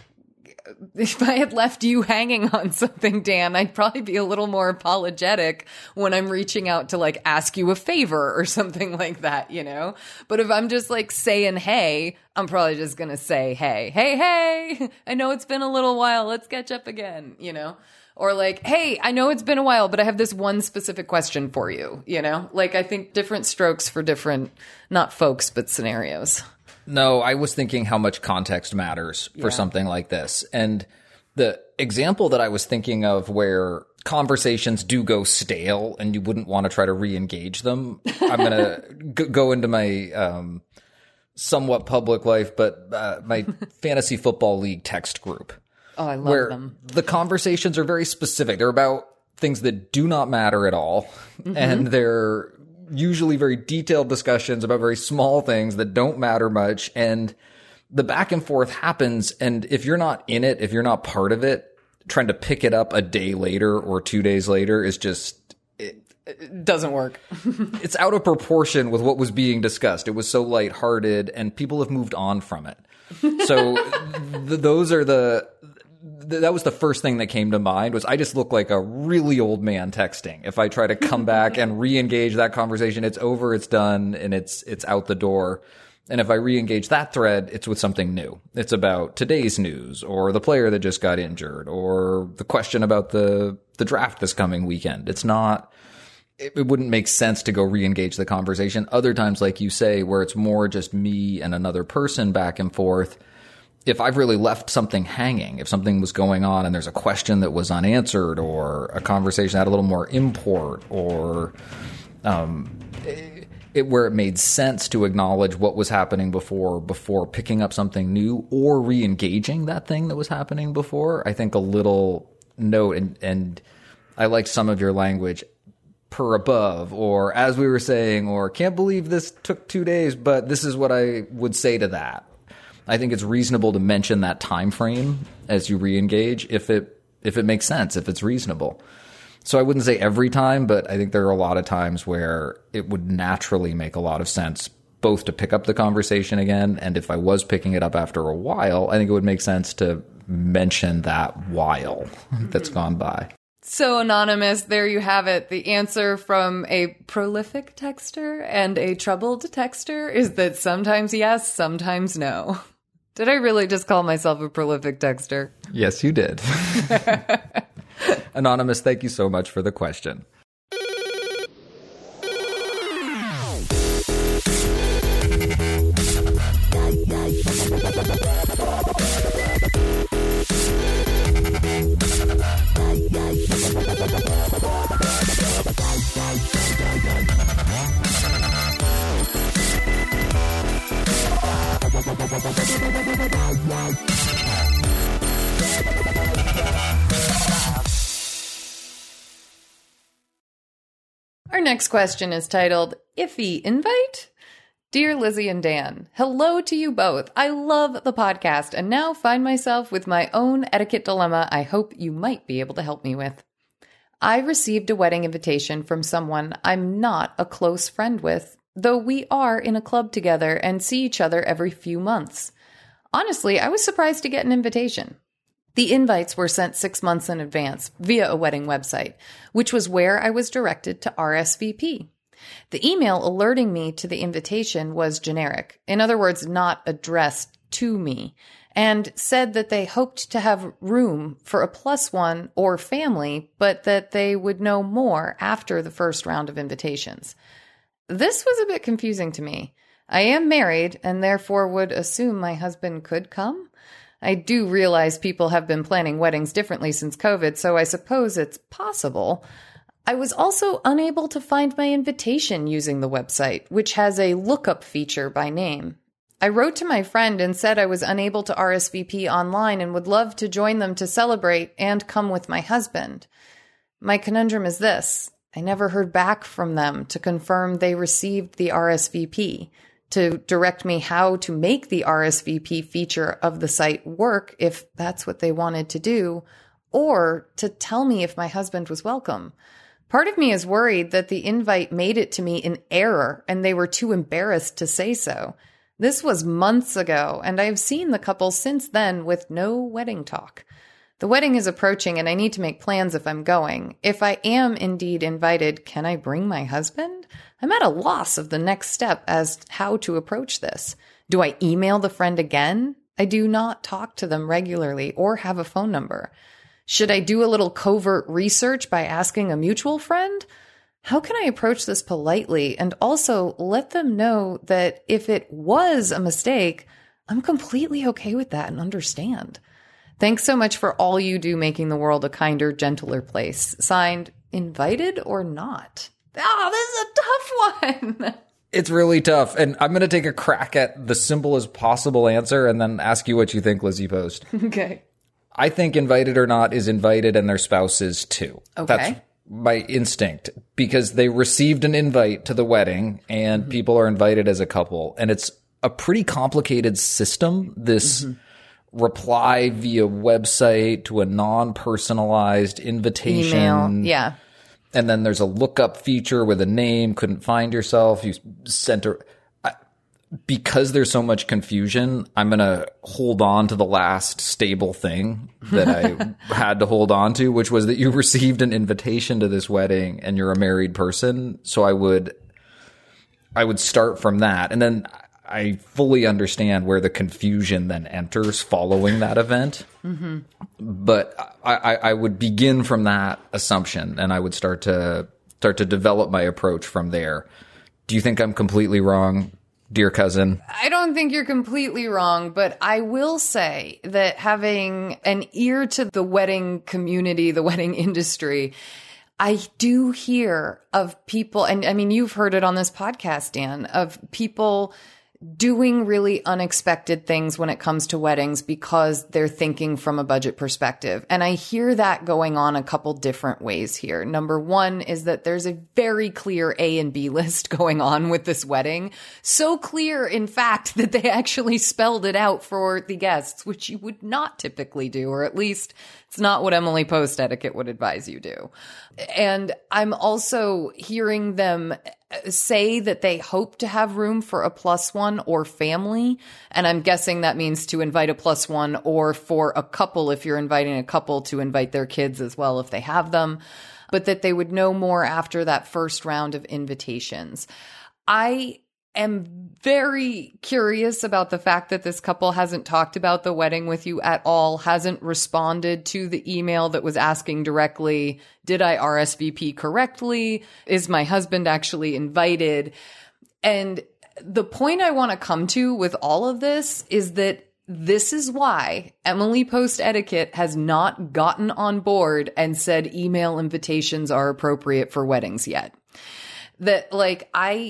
if I had left you hanging on something, Dan, I'd probably be a little more apologetic when I'm reaching out to like ask you a favor or something like that, But if I'm just like saying, hey, I'm probably just going to say, hey, I know it's been a little while. Let's catch up again, Or like, hey, I know it's been a while, but I have this one specific question for you, Like I think different strokes for different, not folks, but scenarios. No, I was thinking how much context matters for something like this. And the example that I was thinking of where conversations do go stale and you wouldn't want to try to re-engage them, I'm going to go into my somewhat public life, but my fantasy football league text group. Oh, I love them. The conversations are very specific. They're about things that do not matter at all. Mm-hmm. And they're usually very detailed discussions about very small things that don't matter much. And the back and forth happens. And if you're not in it, if you're not part of it, trying to pick it up a day later or 2 days later is just, it doesn't work. It's out of proportion with what was being discussed. It was so lighthearted and people have moved on from it. So that was the first thing that came to mind was I just look like a really old man texting. If I try to come back and re-engage that conversation, it's over, it's done, and it's out the door. And if I re-engage that thread, it's with something new. It's about today's news or the player that just got injured or the question about the draft this coming weekend. It's not, it wouldn't make sense to go re-engage the conversation. Other times, like you say, where it's more just me and another person back and forth, if I've really left something hanging, if something was going on and there's a question that was unanswered or a conversation had a little more import or where it made sense to acknowledge what was happening before picking up something new or re-engaging that thing that was happening before, I think a little note, and I liked some of your language, per above, or as we were saying, or can't believe this took 2 days, but this is what I would say to that. I think it's reasonable to mention that time frame as you re-engage if it makes sense, if it's reasonable. So I wouldn't say every time, but I think there are a lot of times where it would naturally make a lot of sense both to pick up the conversation again, and if I was picking it up after a while, I think it would make sense to mention that while that's gone by. So, Anonymous, there you have it. The answer from a prolific texter and a troubled texter is that sometimes yes, sometimes no. Did I really just call myself a prolific texter? Yes, you did. Anonymous, thank you so much for the question. Our next question is titled, Iffy Invite? Dear Lizzie and Dan, hello to you both. I love the podcast and now find myself with my own etiquette dilemma I hope you might be able to help me with. I received a wedding invitation from someone I'm not a close friend with, though we are in a club together and see each other every few months. Honestly, I was surprised to get an invitation. The invites were sent 6 months in advance via a wedding website, which was where I was directed to RSVP. The email alerting me to the invitation was generic, in other words, not addressed to me, and said that they hoped to have room for a +1 or family, but that they would know more after the first round of invitations. This was a bit confusing to me. I am married and therefore would assume my husband could come. I do realize people have been planning weddings differently since COVID, so I suppose it's possible. I was also unable to find my invitation using the website, which has a lookup feature by name. I wrote to my friend and said I was unable to RSVP online and would love to join them to celebrate and come with my husband. My conundrum is this. I never heard back from them to confirm they received the RSVP, to direct me how to make the RSVP feature of the site work if that's what they wanted to do, or to tell me if my husband was welcome. Part of me is worried that the invite made it to me in error and they were too embarrassed to say so. This was months ago, and I have seen the couple since then with no wedding talk. The wedding is approaching and I need to make plans if I'm going. If I am indeed invited, can I bring my husband? I'm at a loss of the next step as how to approach this. Do I email the friend again? I do not talk to them regularly or have a phone number. Should I do a little covert research by asking a mutual friend? How can I approach this politely and also let them know that if it was a mistake, I'm completely okay with that and understand. Thanks so much for all you do making the world a kinder, gentler place. Signed, Invited or Not? Oh, this is a tough one. It's really tough. And I'm going to take a crack at the simplest possible answer and then ask you what you think, Lizzie Post. Okay. I think invited or not is invited and their spouse is too. Okay. That's my instinct because they received an invite to the wedding and people are invited as a couple. And it's a pretty complicated system, this reply via website to a non-personalized invitation. Email, yeah. And then there's a lookup feature with a name, couldn't find yourself, you sent her. Because there's so much confusion, I'm going to hold on to the last stable thing that I had to hold on to, which was that you received an invitation to this wedding and you're a married person. So I would start from that. And then I fully understand where the confusion then enters following that event. But I would begin from that assumption and I would start to develop my approach from there. Do you think I'm completely wrong, dear cousin? I don't think you're completely wrong, but I will say that having an ear to the wedding community, the wedding industry, I do hear of people, and I mean, you've heard it on this podcast, Dan, of people doing really unexpected things when it comes to weddings because they're thinking from a budget perspective. And I hear that going on a couple different ways here. Number one is that there's a very clear A and B list going on with this wedding. So clear, in fact, that they actually spelled it out for the guests, which you would not typically do, or at least it's not what Emily Post Etiquette would advise you do. And I'm also hearing them say that they hope to have room for a +1 or family. And I'm guessing that means to invite a +1 or for a couple, if you're inviting a couple, to invite their kids as well if they have them, but that they would know more after that first round of invitations. I am very curious about the fact that this couple hasn't talked about the wedding with you at all, hasn't responded to the email that was asking directly, did I RSVP correctly? Is my husband actually invited? And the point I want to come to with all of this is that this is why Emily Post Etiquette has not gotten on board and said email invitations are appropriate for weddings yet. That, like, I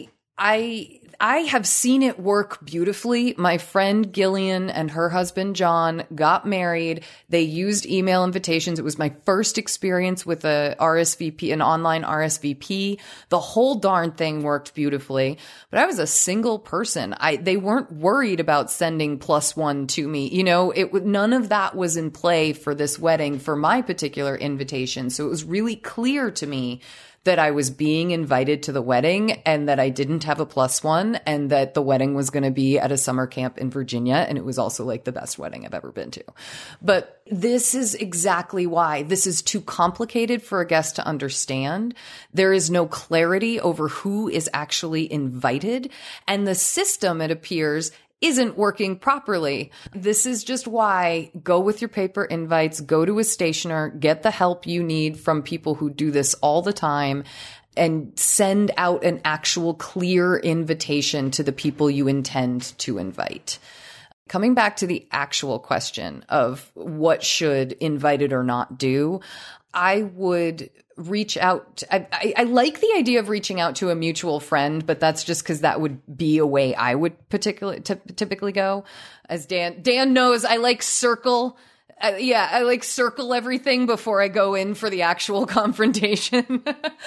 I have seen it work beautifully. My friend Gillian and her husband John got married. They used email invitations. It was my first experience with a RSVP, an online RSVP. The whole darn thing worked beautifully. But I was a single person. They weren't worried about sending +1 to me. You know, none of that was in play for this wedding for my particular invitation. So it was really clear to me that I was being invited to the wedding and that I didn't have a +1 and that the wedding was going to be at a summer camp in Virginia. And it was also like the best wedding I've ever been to. But this is exactly why this is too complicated for a guest to understand. There is no clarity over who is actually invited. And the system, it appears, isn't working properly. This is just why go with your paper invites, go to a stationer, get the help you need from people who do this all the time, and send out an actual clear invitation to the people you intend to invite. Coming back to the actual question of what should invited or not do, I would reach out. I like the idea of reaching out to a mutual friend, but that's just because that would be a way I would typically go. As Dan knows, I like circle. I like circle everything before I go in for the actual confrontation.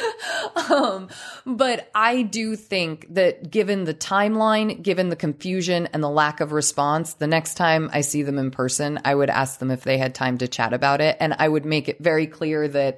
But I do think that given the timeline, given the confusion and the lack of response, the next time I see them in person, I would ask them if they had time to chat about it. And I would make it very clear that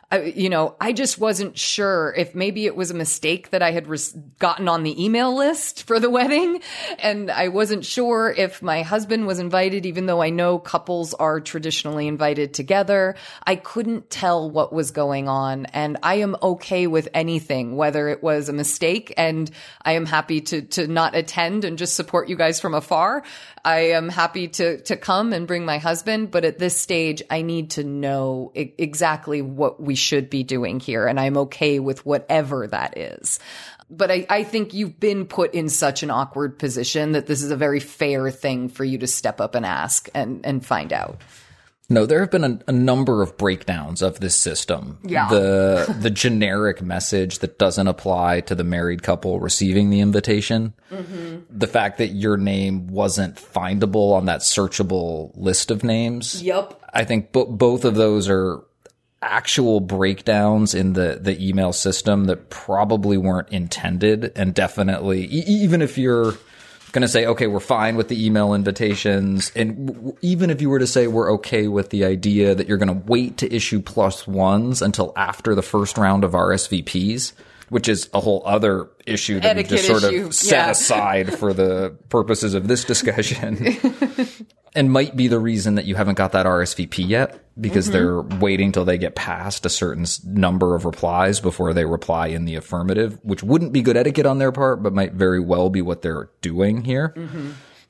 I just wasn't sure if maybe it was a mistake that I had gotten on the email list for the wedding. And I wasn't sure if my husband was invited, even though I know couples are traditionally invited together. I couldn't tell what was going on. And I am okay with anything, whether it was a mistake and I am happy to not attend and just support you guys from afar. I am happy to come and bring my husband. But at this stage, I need to know exactly what we should be doing here. And I'm okay with whatever that is. But I think you've been put in such an awkward position that this is a very fair thing for you to step up and ask and find out. No, there have been a number of breakdowns of this system. Yeah. The generic message that doesn't apply to the married couple receiving the invitation. Mm-hmm. The fact that your name wasn't findable on that searchable list of names. Yep. I think both of those are actual breakdowns in the email system that probably weren't intended. And definitely, even if you're going to say, okay, we're fine with the email invitations. And even if you were to say we're okay with the idea that you're going to wait to issue +1s until after the first round of RSVPs, which is a whole other issue that we just sort of set aside for the purposes of this discussion. And might be the reason that you haven't got that RSVP yet, because they're waiting till they get past a certain number of replies before they reply in the affirmative, which wouldn't be good etiquette on their part, but might very well be what they're doing here. Mm-hmm.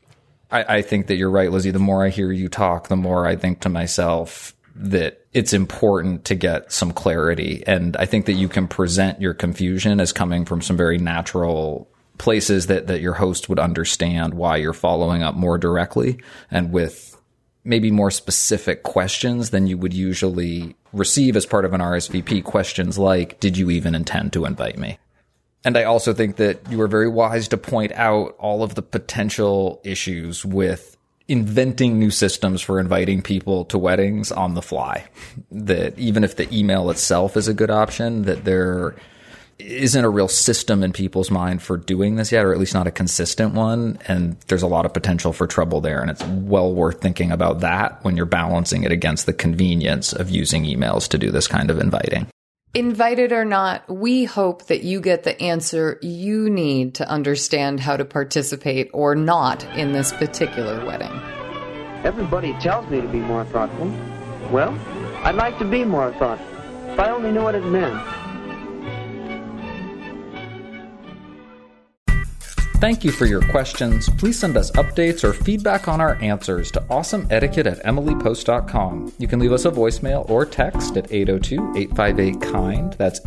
I think that you're right, Lizzie. The more I hear you talk, the more I think to myself that it's important to get some clarity. And I think that you can present your confusion as coming from some very natural places that your host would understand why you're following up more directly and with maybe more specific questions than you would usually receive as part of an RSVP. Questions like, did you even intend to invite me? And I also think that you were very wise to point out all of the potential issues with inventing new systems for inviting people to weddings on the fly. That even if the email itself is a good option, that there isn't a real system in people's mind for doing this yet, or at least not a consistent one. And there's a lot of potential for trouble there. And it's well worth thinking about that when you're balancing it against the convenience of using emails to do this kind of inviting. Invited or not, we hope that you get the answer you need to understand how to participate or not in this particular wedding. Everybody tells me to be more thoughtful. Well, I'd like to be more thoughtful, if I only knew what it meant. Thank you for your questions. Please send us updates or feedback on our answers to awesomeetiquette@emilypost.com. You can leave us a voicemail or text at 802-858-KIND. That's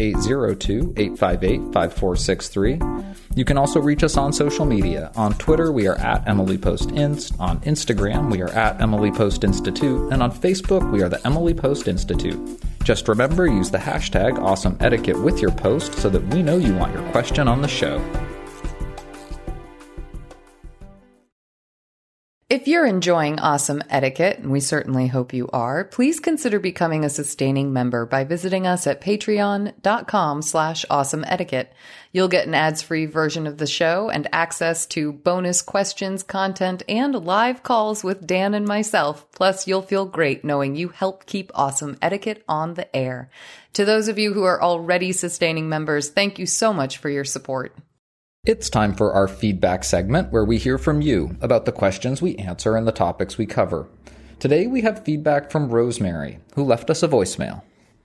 802-858-5463. You can also reach us on social media. On Twitter, we are at EmilyPostInst. On Instagram, we are at Emily Post Institute. And on Facebook, we are the Emily Post Institute. Just remember, use the hashtag AwesomeEtiquette with your post so that we know you want your question on the show. If you're enjoying Awesome Etiquette, and we certainly hope you are, please consider becoming a sustaining member by visiting us at patreon.com/awesomeetiquette. You'll get an ads-free version of the show and access to bonus questions, content, and live calls with Dan and myself. Plus, you'll feel great knowing you help keep Awesome Etiquette on the air. To those of you who are already sustaining members, thank you so much for your support. It's time for our feedback segment where we hear from you about the questions we answer and the topics we cover. Today we have feedback from Rosemary, who left us a voicemail.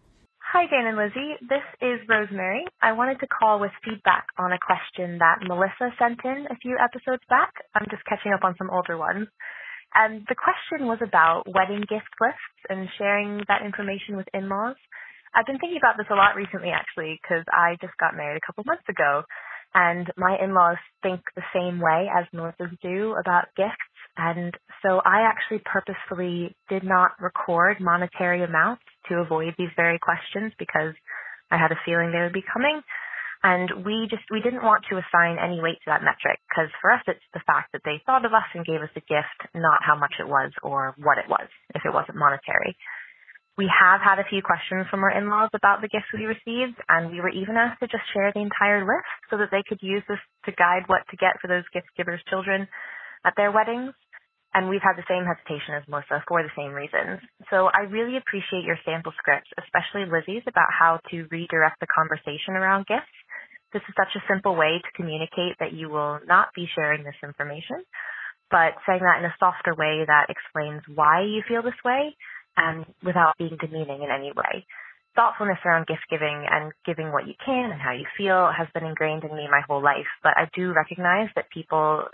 Hi, Dan and Lizzie. This is Rosemary. I wanted to call with feedback on a question that Melissa sent in a few episodes back. I'm just catching up on some older ones. And the question was about wedding gift lists and sharing that information with in-laws. I've been thinking about this a lot recently, actually, because I just got married a couple months ago. And my in-laws think the same way as Melissa's do about gifts. And so I actually purposefully did not record monetary amounts to avoid these very questions because I had a feeling they would be coming. And we didn't want to assign any weight to that metric because for us it's the fact that they thought of us and gave us a gift, not how much it was or what it was, if it wasn't monetary. We have had a few questions from our in-laws about the gifts we received, and we were even asked to just share the entire list so that they could use this to guide what to get for those gift givers' children at their weddings. And we've had the same hesitation as Melissa for the same reasons. So I really appreciate your sample scripts, especially Lizzie's, about how to redirect the conversation around gifts. This is such a simple way to communicate that you will not be sharing this information, but saying that in a softer way that explains why you feel this way, and without being demeaning in any way. Thoughtfulness around gift giving and giving what you can and how you feel has been ingrained in me my whole life, but I do recognize that people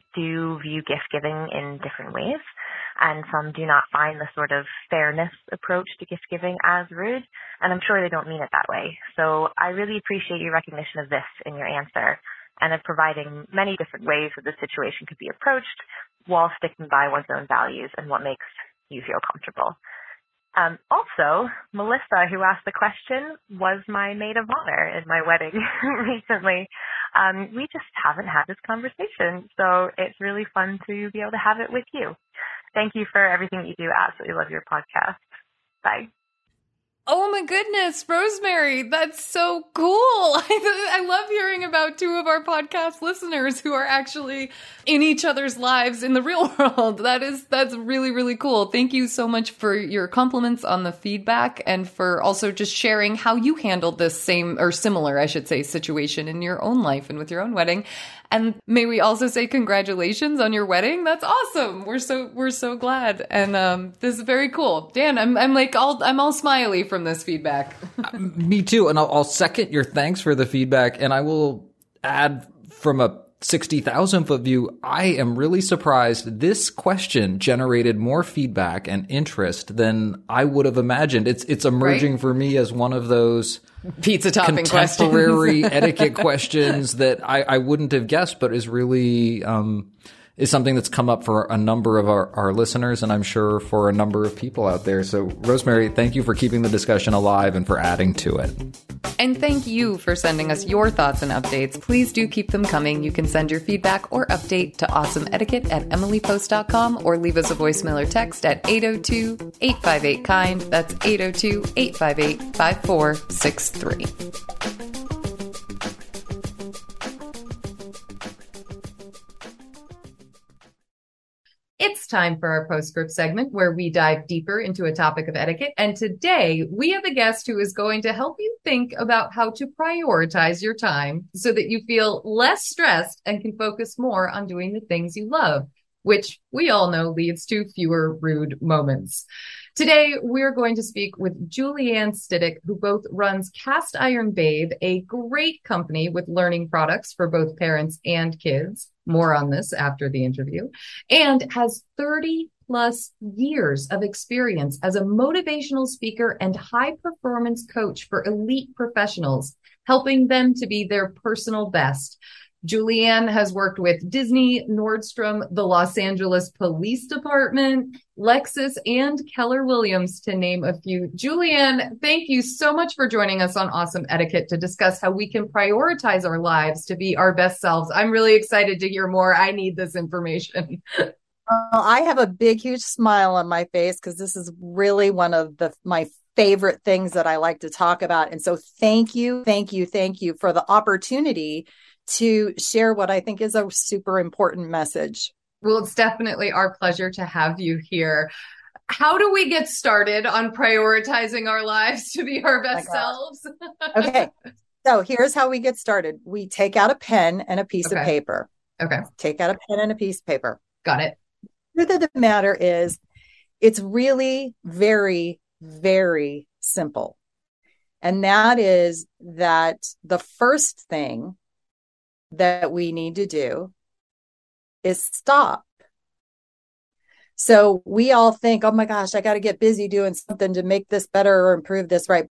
do view gift giving in different ways, and some do not find the sort of fairness approach to gift giving as rude, and I'm sure they don't mean it that way. So I really appreciate your recognition of this in your answer, and of providing many different ways that the situation could be approached while sticking by one's own values and what makes you feel comfortable. Also, Melissa, who asked the question, was my maid of honor in my wedding recently. We just haven't had this conversation, so it's really fun to be able to have it with you. Thank you for everything you do. I absolutely love your podcast. Bye. Oh my goodness, Rosemary, that's so cool. I love hearing about two of our podcast listeners who are actually in each other's lives in the real world. That's really, really cool. Thank you so much for your compliments on the feedback and for also just sharing how you handled this same or similar, I should say, situation in your own life and with your own wedding. And may we also say congratulations on your wedding? That's awesome. We're so glad. And this is very cool. Dan, I'm all smiley from this feedback. Me too. And I'll second your thanks for the feedback. And I will add from a 60,000 foot view, I am really surprised this question generated more feedback and interest than I would have imagined. It's emerging right? For me as one of those pizza topping contemporary etiquette questions that I wouldn't have guessed, but is really is something that's come up for a number of our listeners, and I'm sure for a number of people out there. So, Rosemary, thank you for keeping the discussion alive and for adding to it. And thank you for sending us your thoughts and updates. Please do keep them coming. You can send your feedback or update to awesomeetiquette@emilypost.com or leave us a voicemail or text at 802-858-KIND. That's 802-858-5463. It's time for our postscript segment where we dive deeper into a topic of etiquette. And today we have a guest who is going to help you think about how to prioritize your time so that you feel less stressed and can focus more on doing the things you love, which we all know leads to fewer rude moments. Today, we're going to speak with Julianne Stiddick, who both runs Cast Iron Babe, a great company with learning products for both parents and kids. More on this after the interview. And has 30 plus years of experience as a motivational speaker and high performance coach for elite professionals, helping them to be their personal best. Julianne has worked with Disney, Nordstrom, the Los Angeles Police Department, Lexus, and Keller Williams, to name a few. Julianne, thank you so much for joining us on Awesome Etiquette to discuss how we can prioritize our lives to be our best selves. I'm really excited to hear more. I need this information. Well, I have a big, huge smile on my face because this is really one of my favorite things that I like to talk about. And so thank you, thank you, thank you for the opportunity to share what I think is a super important message. Well, it's definitely our pleasure to have you here. How do we get started on prioritizing our lives to be our best selves? Okay. So here's how we get started. We take out a pen and a piece of paper. Okay. Take out a pen and a piece of paper. Got it. The truth of the matter is, it's really very, very simple. And that is that the first thing that we need to do is stop. So we all think, oh my gosh, I got to get busy doing something to make this better or improve this, right?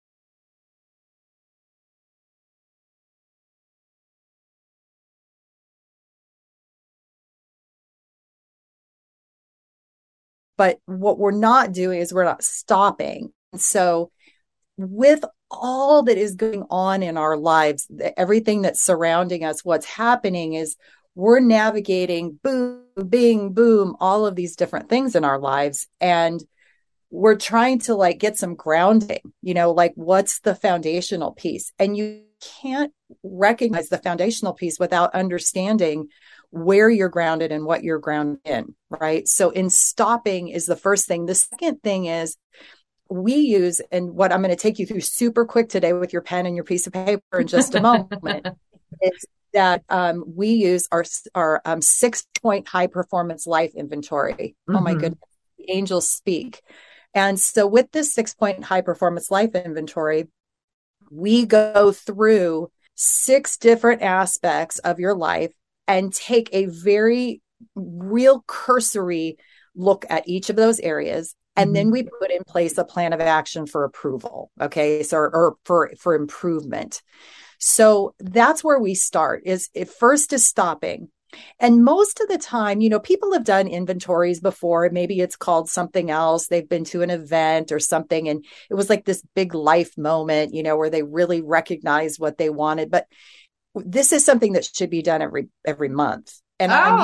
But what we're not doing is we're not stopping. So with all that is going on in our lives, everything that's surrounding us, what's happening is we're navigating boom, bing, boom, all of these different things in our lives. And we're trying to like get some grounding, like what's the foundational piece? And you can't recognize the foundational piece without understanding where you're grounded and what you're grounded in, right? So in stopping is the first thing. The second thing is we use, and what I'm going to take you through super quick today with your pen and your piece of paper in just a moment, is that we use our 6-point high performance life inventory. Mm-hmm. Oh my goodness, the angels speak. And so with this 6-point high performance life inventory, we go through 6 different aspects of your life and take a very real cursory look at each of those areas. And then we put in place a plan of action for approval. Okay. So, or for improvement. So that's where we start first is stopping. And most of the time, people have done inventories before. Maybe it's called something else. They've been to an event or something. And it was like this big life moment, where they really recognized what they wanted. But this is something that should be done every month. And I'm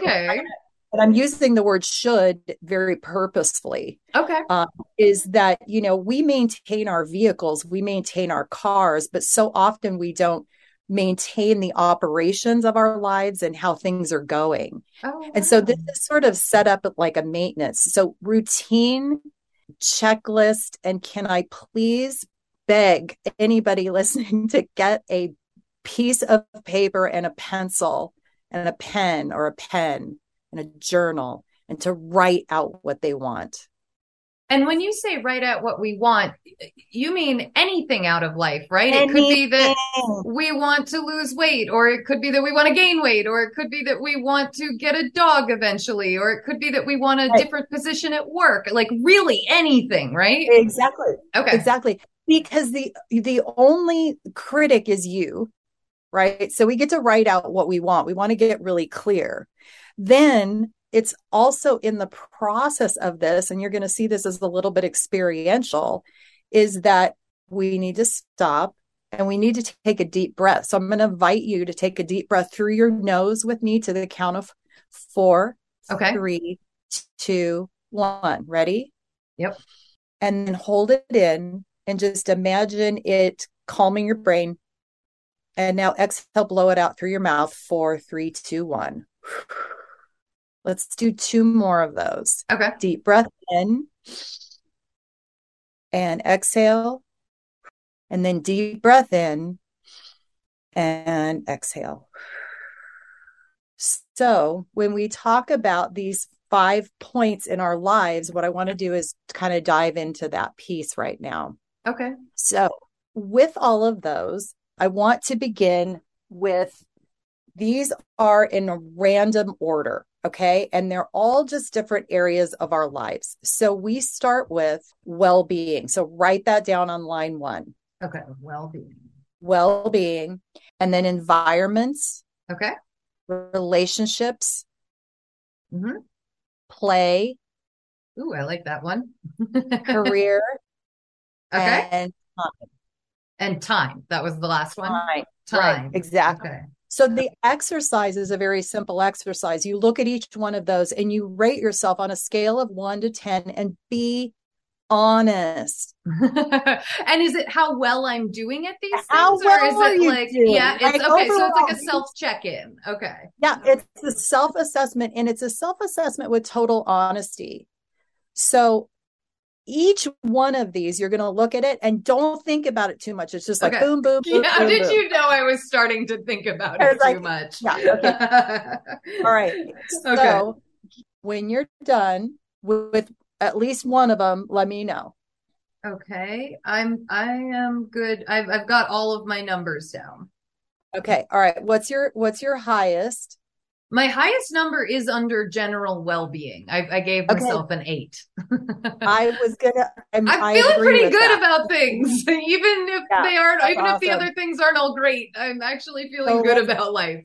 using the word should very purposefully. Okay. Is that, we maintain our vehicles, we maintain our cars, but so often we don't maintain the operations of our lives and how things are going. Oh, and so this is sort of set up like a maintenance. So routine, checklist, and can I please beg anybody listening to get a piece of paper and a pencil and a pen or a pen and a journal and to write out what they want. And when you say write out what we want, you mean anything out of life, right? It could be that we want to lose weight, or it could be that we want to gain weight, or it could be that we want to get a dog eventually, or it could be that we want a different position at work, like really anything, right? Exactly. Okay. Exactly. Because the only critic is you, right? So we get to write out what we want. We want to get really clear. Then it's also in the process of this, and you're going to see this as a little bit experiential, is that we need to stop and we need to take a deep breath. So I'm going to invite you to take a deep breath through your nose with me to the count of 4, 3, 2, 1. Ready? Yep. And then hold it in and just imagine it calming your brain. And now exhale, blow it out through your mouth. 4, 3, 2, 1. Let's do 2 more of those. Okay. Deep breath in and exhale. And then deep breath in and exhale. So when we talk about these 5 points in our lives, what I want to do is kind of dive into that piece right now. Okay. So with all of those, I want to begin with, these are in a random order. Okay. And they're all just different areas of our lives. So we start with well-being. So write that down on line 1. Okay. Well-being. Well-being. And then environments. Okay. Relationships. Mm-hmm. Play. Ooh, I like that one. Career. Okay. And time. And time. That was the last one. Time. Time. Right. Exactly. Okay. So the exercise is a very simple exercise. You look at each one of those and you rate yourself on a scale of 1 to 10 and be honest. And is it how well I'm doing at these How things? well Or is are it you like, doing? yeah, it's Like, okay. So it's like a overall, self check-in. Okay. Yeah, it's a self-assessment, and it's a self-assessment with total honesty. So each one of these, you're going to look at it and don't think about it too much. It's just like Okay. boom, boom, boom. Yeah, boom, did boom. you know I was starting to think about I it was like, too much? Yeah. Okay. All right. So Okay. when you're done with at least one of them, let me know. Okay. I am good. I've got all of my numbers down. Okay. All right. What's your highest? My highest number is under general well-being. I gave Okay. myself an 8. I was gonna. I'm I feeling agree pretty with good that. about things, even if Yeah, they aren't, that's even if the awesome. other things aren't all great. I'm actually feeling So good let's- about life.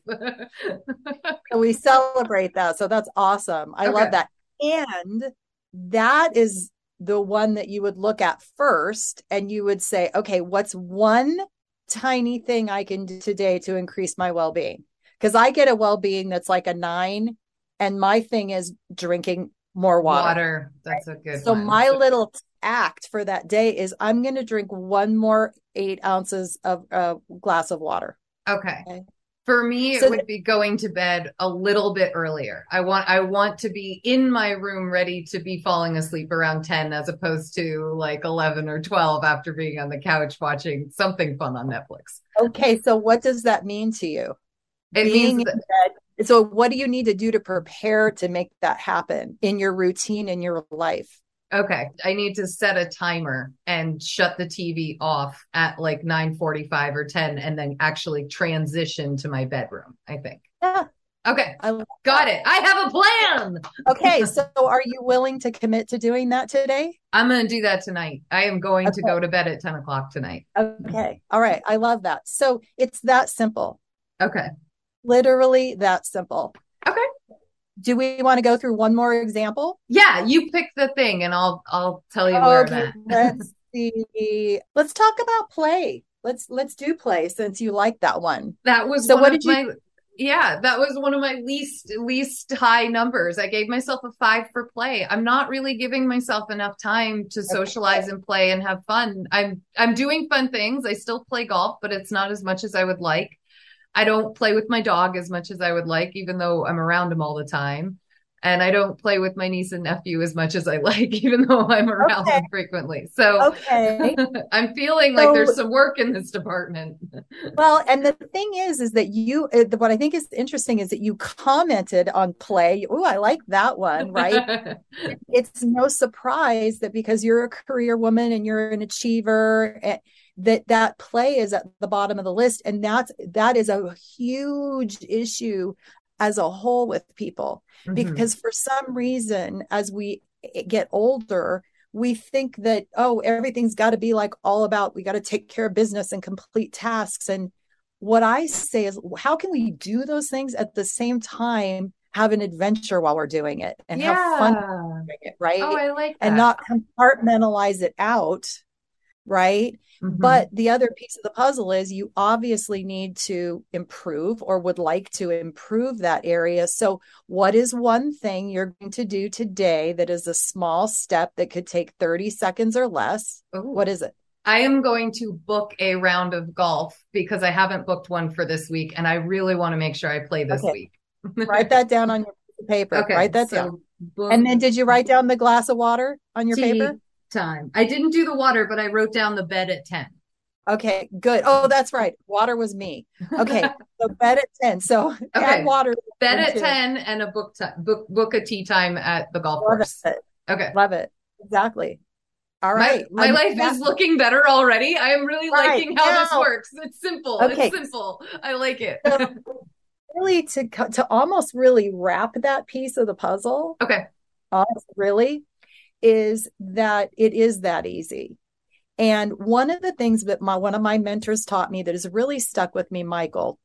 So we celebrate that. So that's awesome. I love Okay. that. And that is the one that you would look at first and you would say, okay, what's one tiny thing I can do today to increase my well-being? Because I get a well-being that's like a 9, and my thing is drinking more water. That's a good So one. my little act for that day is I'm going to drink one more 8 ounces of a glass of water. Okay. Okay. For me, So it would be going to bed a little bit earlier. I want to be in my room ready to be falling asleep around 10 as opposed to like 11 or 12 after being on the couch watching something fun on Netflix. Okay, so what does that mean to you? It Being means in bed. So what do you need to do to prepare to make that happen in your routine, in your life? okay, I need to set a timer and shut the TV off at like 9:45 or 10 and then actually transition to my bedroom, I think. Yeah. Okay. I love Got it. I have a plan. Okay, so are you willing to commit to doing that today? I'm going to do that tonight. I am going to Okay. go to bed at 10 o'clock tonight. Okay. All right. I love that. So it's that simple. Okay. Literally that simple. Okay. Do we want to go through one more example? Yeah, you pick the thing and I'll tell you where I'm Okay, at. let's see. Let's talk about play. Let's do play since you like that one. That was So one what of did you my yeah, that was one of my least high numbers. I gave myself a 5 for play. I'm not really giving myself enough time to socialize and play and have fun. I'm doing fun things. I still play golf, but it's not as much as I would like. I don't play with my dog as much as I would like, even though I'm around him all the time. And I don't play with my niece and nephew as much as I like, even though I'm around them frequently. So Okay. I'm feeling like there's some work in this department. Well, and the thing is that you, what I think is interesting is that you commented on play. Oh, I like that one, right? It's no surprise that because you're a career woman and you're an achiever, that play is at the bottom of the list. And that is a huge issue as a whole with people, because for some reason, as we get older, we think that, oh, everything's got to be like all about, we got to take care of business and complete tasks. And what I say is, how can we do those things at the same time, have an adventure while we're doing it and have fun doing it, right? Oh, I like that. And not compartmentalize it out, right? But the other piece of the puzzle is you obviously need to improve or would like to improve that area. So what is one thing you're going to do today that is a small step that could take 30 seconds or less? Ooh. What is it? I am going to book a round of golf because I haven't booked one for this week. And I really want to make sure I play this week. Write that down on your paper. Okay, Write that so down. book And then did you write down the glass of water on your paper? time. I didn't do the water, but I wrote down the bed at 10. Okay, good. Oh, that's right. Water was me. Okay, so bed at 10. So add water. Bed at 10 and a book a tea time at the golf course. It. Okay. Love it. Exactly. All right. My life is looking better already. I am really liking how this now. works. It's simple. Okay. It's simple. I like it. So really to almost really wrap that piece of the puzzle. Okay. Really is that it is that easy. And one of the things that one of my mentors taught me that has really stuck with me, Michael,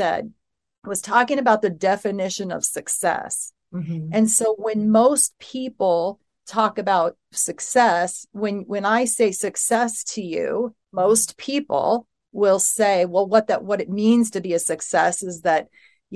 was talking about the definition of success. And so when most people talk about success, when I say success to you, most people will say, well, what it means to be a success is that,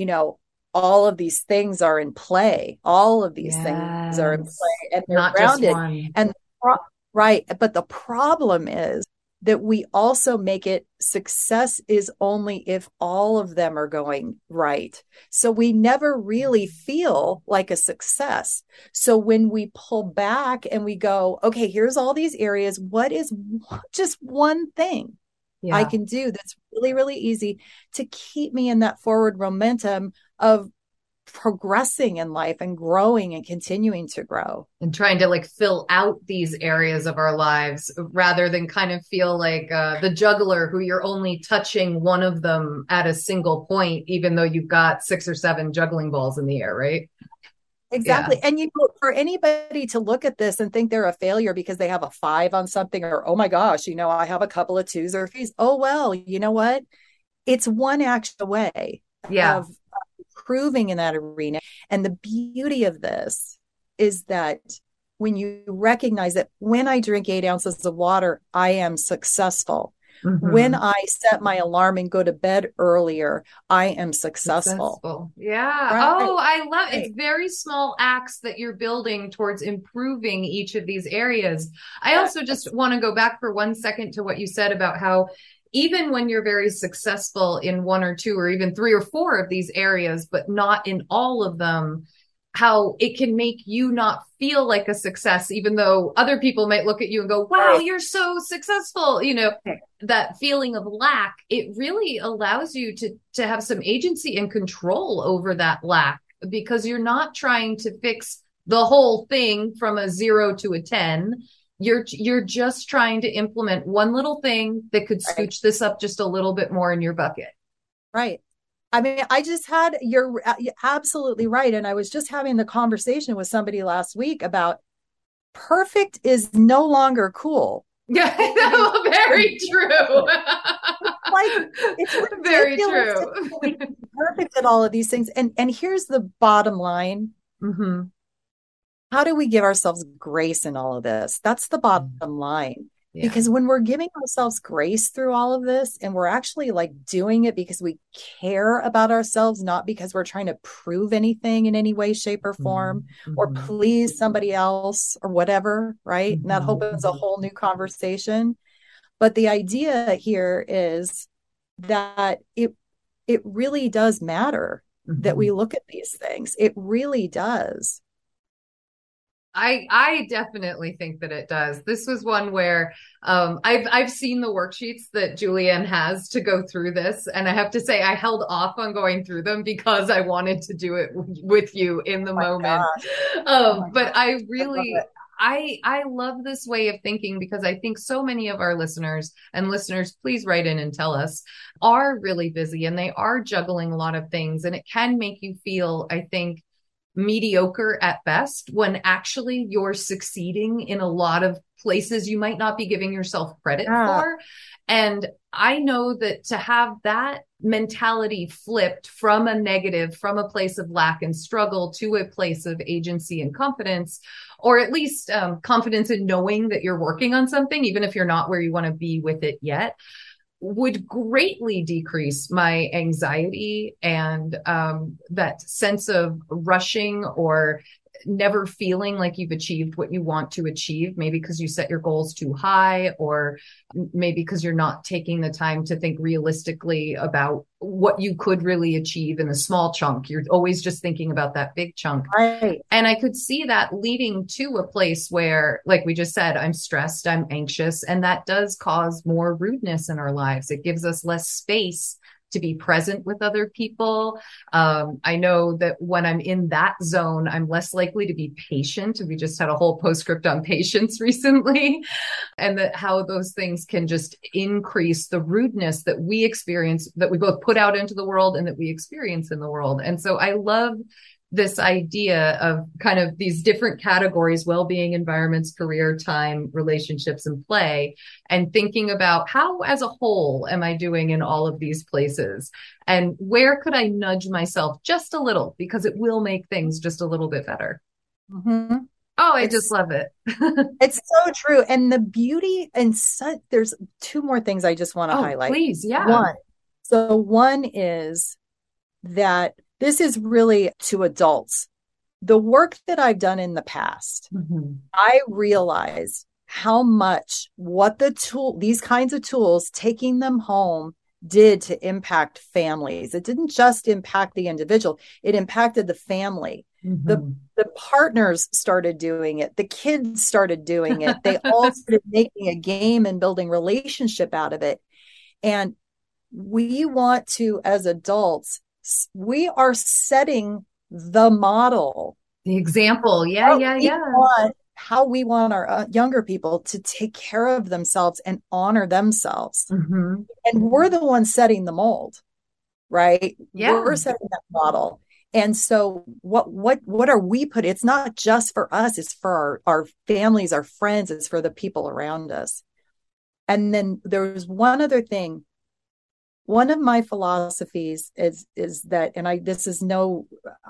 all of these things are in play. All of these things are in play, and they're Not grounded. just one. And right. But the problem is that we also make it success is only if all of them are going right. So we never really feel like a success. So when we pull back and we go, okay, here's all these areas. What is just one thing I can do that's really, really easy to keep me in that forward momentum of progressing in life and growing and continuing to grow, and trying to like fill out these areas of our lives rather than kind of feel like the juggler who you're only touching one of them at a single point, even though you've got 6 or 7 juggling balls in the air, right? Exactly. Yeah. And for anybody to look at this and think they're a failure because they have a 5 on something, or, oh my gosh, I have a couple of 2s or 3s. Oh, well, you know what? It's one action away of improving in that arena. And the beauty of this is that when you recognize that when I drink 8 ounces of water, I am successful. Mm-hmm. When I set my alarm and go to bed earlier, I am successful. Yeah. Right. Oh, I love it. It's very small acts that you're building towards improving each of these areas. I also just want to go back for 1 second to what you said about how even when you're very successful in 1 or 2 or even 3 or 4 of these areas, but not in all of them, how it can make you not feel like a success, even though other people might look at you and go, wow, you're so successful. That feeling of lack, it really allows you to have some agency and control over that lack, because you're not trying to fix the whole thing from a 0 to a 10. You're just trying to implement one little thing that could scooch this up just a little bit more in your bucket. Right. I mean, you're absolutely right. And I was just having the conversation with somebody last week about perfect is no longer cool. Yeah, very true. It's very true. Perfect at all of these things. And here's the bottom line. Mm-hmm. How do we give ourselves grace in all of this? That's the bottom line. Yeah. Because when we're giving ourselves grace through all of this, and we're actually like doing it because we care about ourselves, not because we're trying to prove anything in any way, shape, or form, or please somebody else or whatever, right? And that opens a whole new conversation. But the idea here is that it really does matter that we look at these things. It really does. I definitely think that it does. This was one where I've seen the worksheets that Julianne has to go through this, and I have to say I held off on going through them because I wanted to do it with you in the moment. But I really I love this way of thinking, because I think so many of our listeners, please write in and tell us, are really busy and they are juggling a lot of things, and it can make you feel, I think, mediocre at best, when actually you're succeeding in a lot of places you might not be giving yourself credit for. And I know that to have that mentality flipped from a negative, from a place of lack and struggle to a place of agency and confidence, or at least confidence in knowing that you're working on something, even if you're not where you want to be with it yet, would greatly decrease my anxiety and that sense of rushing or never feeling like you've achieved what you want to achieve, maybe because you set your goals too high, or maybe because you're not taking the time to think realistically about what you could really achieve in a small chunk. You're always just thinking about that big chunk. Right. And I could see that leading to a place where, like we just said, I'm stressed, I'm anxious, and that does cause more rudeness in our lives. It gives us less space to be present with other people. I know that when I'm in that zone, I'm less likely to be patient. We just had a whole postscript on patience recently, and that how those things can just increase the rudeness that we experience, that we both put out into the world and that we experience in the world. And so I love this idea of kind of these different categories: well-being, environments, career, time, relationships, and play, and thinking about how as a whole am I doing in all of these places, and where could I nudge myself just a little, because it will make things just a little bit better. Mm-hmm. Oh, I just love it. It's so true. And the beauty and there's two more things I just want to highlight. Please. Yeah. One is that this is really to adults. The work that I've done in the past, I realized how much these kinds of tools, taking them home, did to impact families. It didn't just impact the individual, it impacted the family. The partners started doing it. The kids started doing it. They all started making a game and building relationship out of it. And we want to, as adults, we are setting the model, the example. How we want our younger people to take care of themselves and honor themselves. And we're the ones setting the mold, right? Yeah. We're setting that model. And so what are we putting? It's not just for us, it's for our families, our friends, it's for the people around us. And then there's one other thing. One of my philosophies is that, and this is no,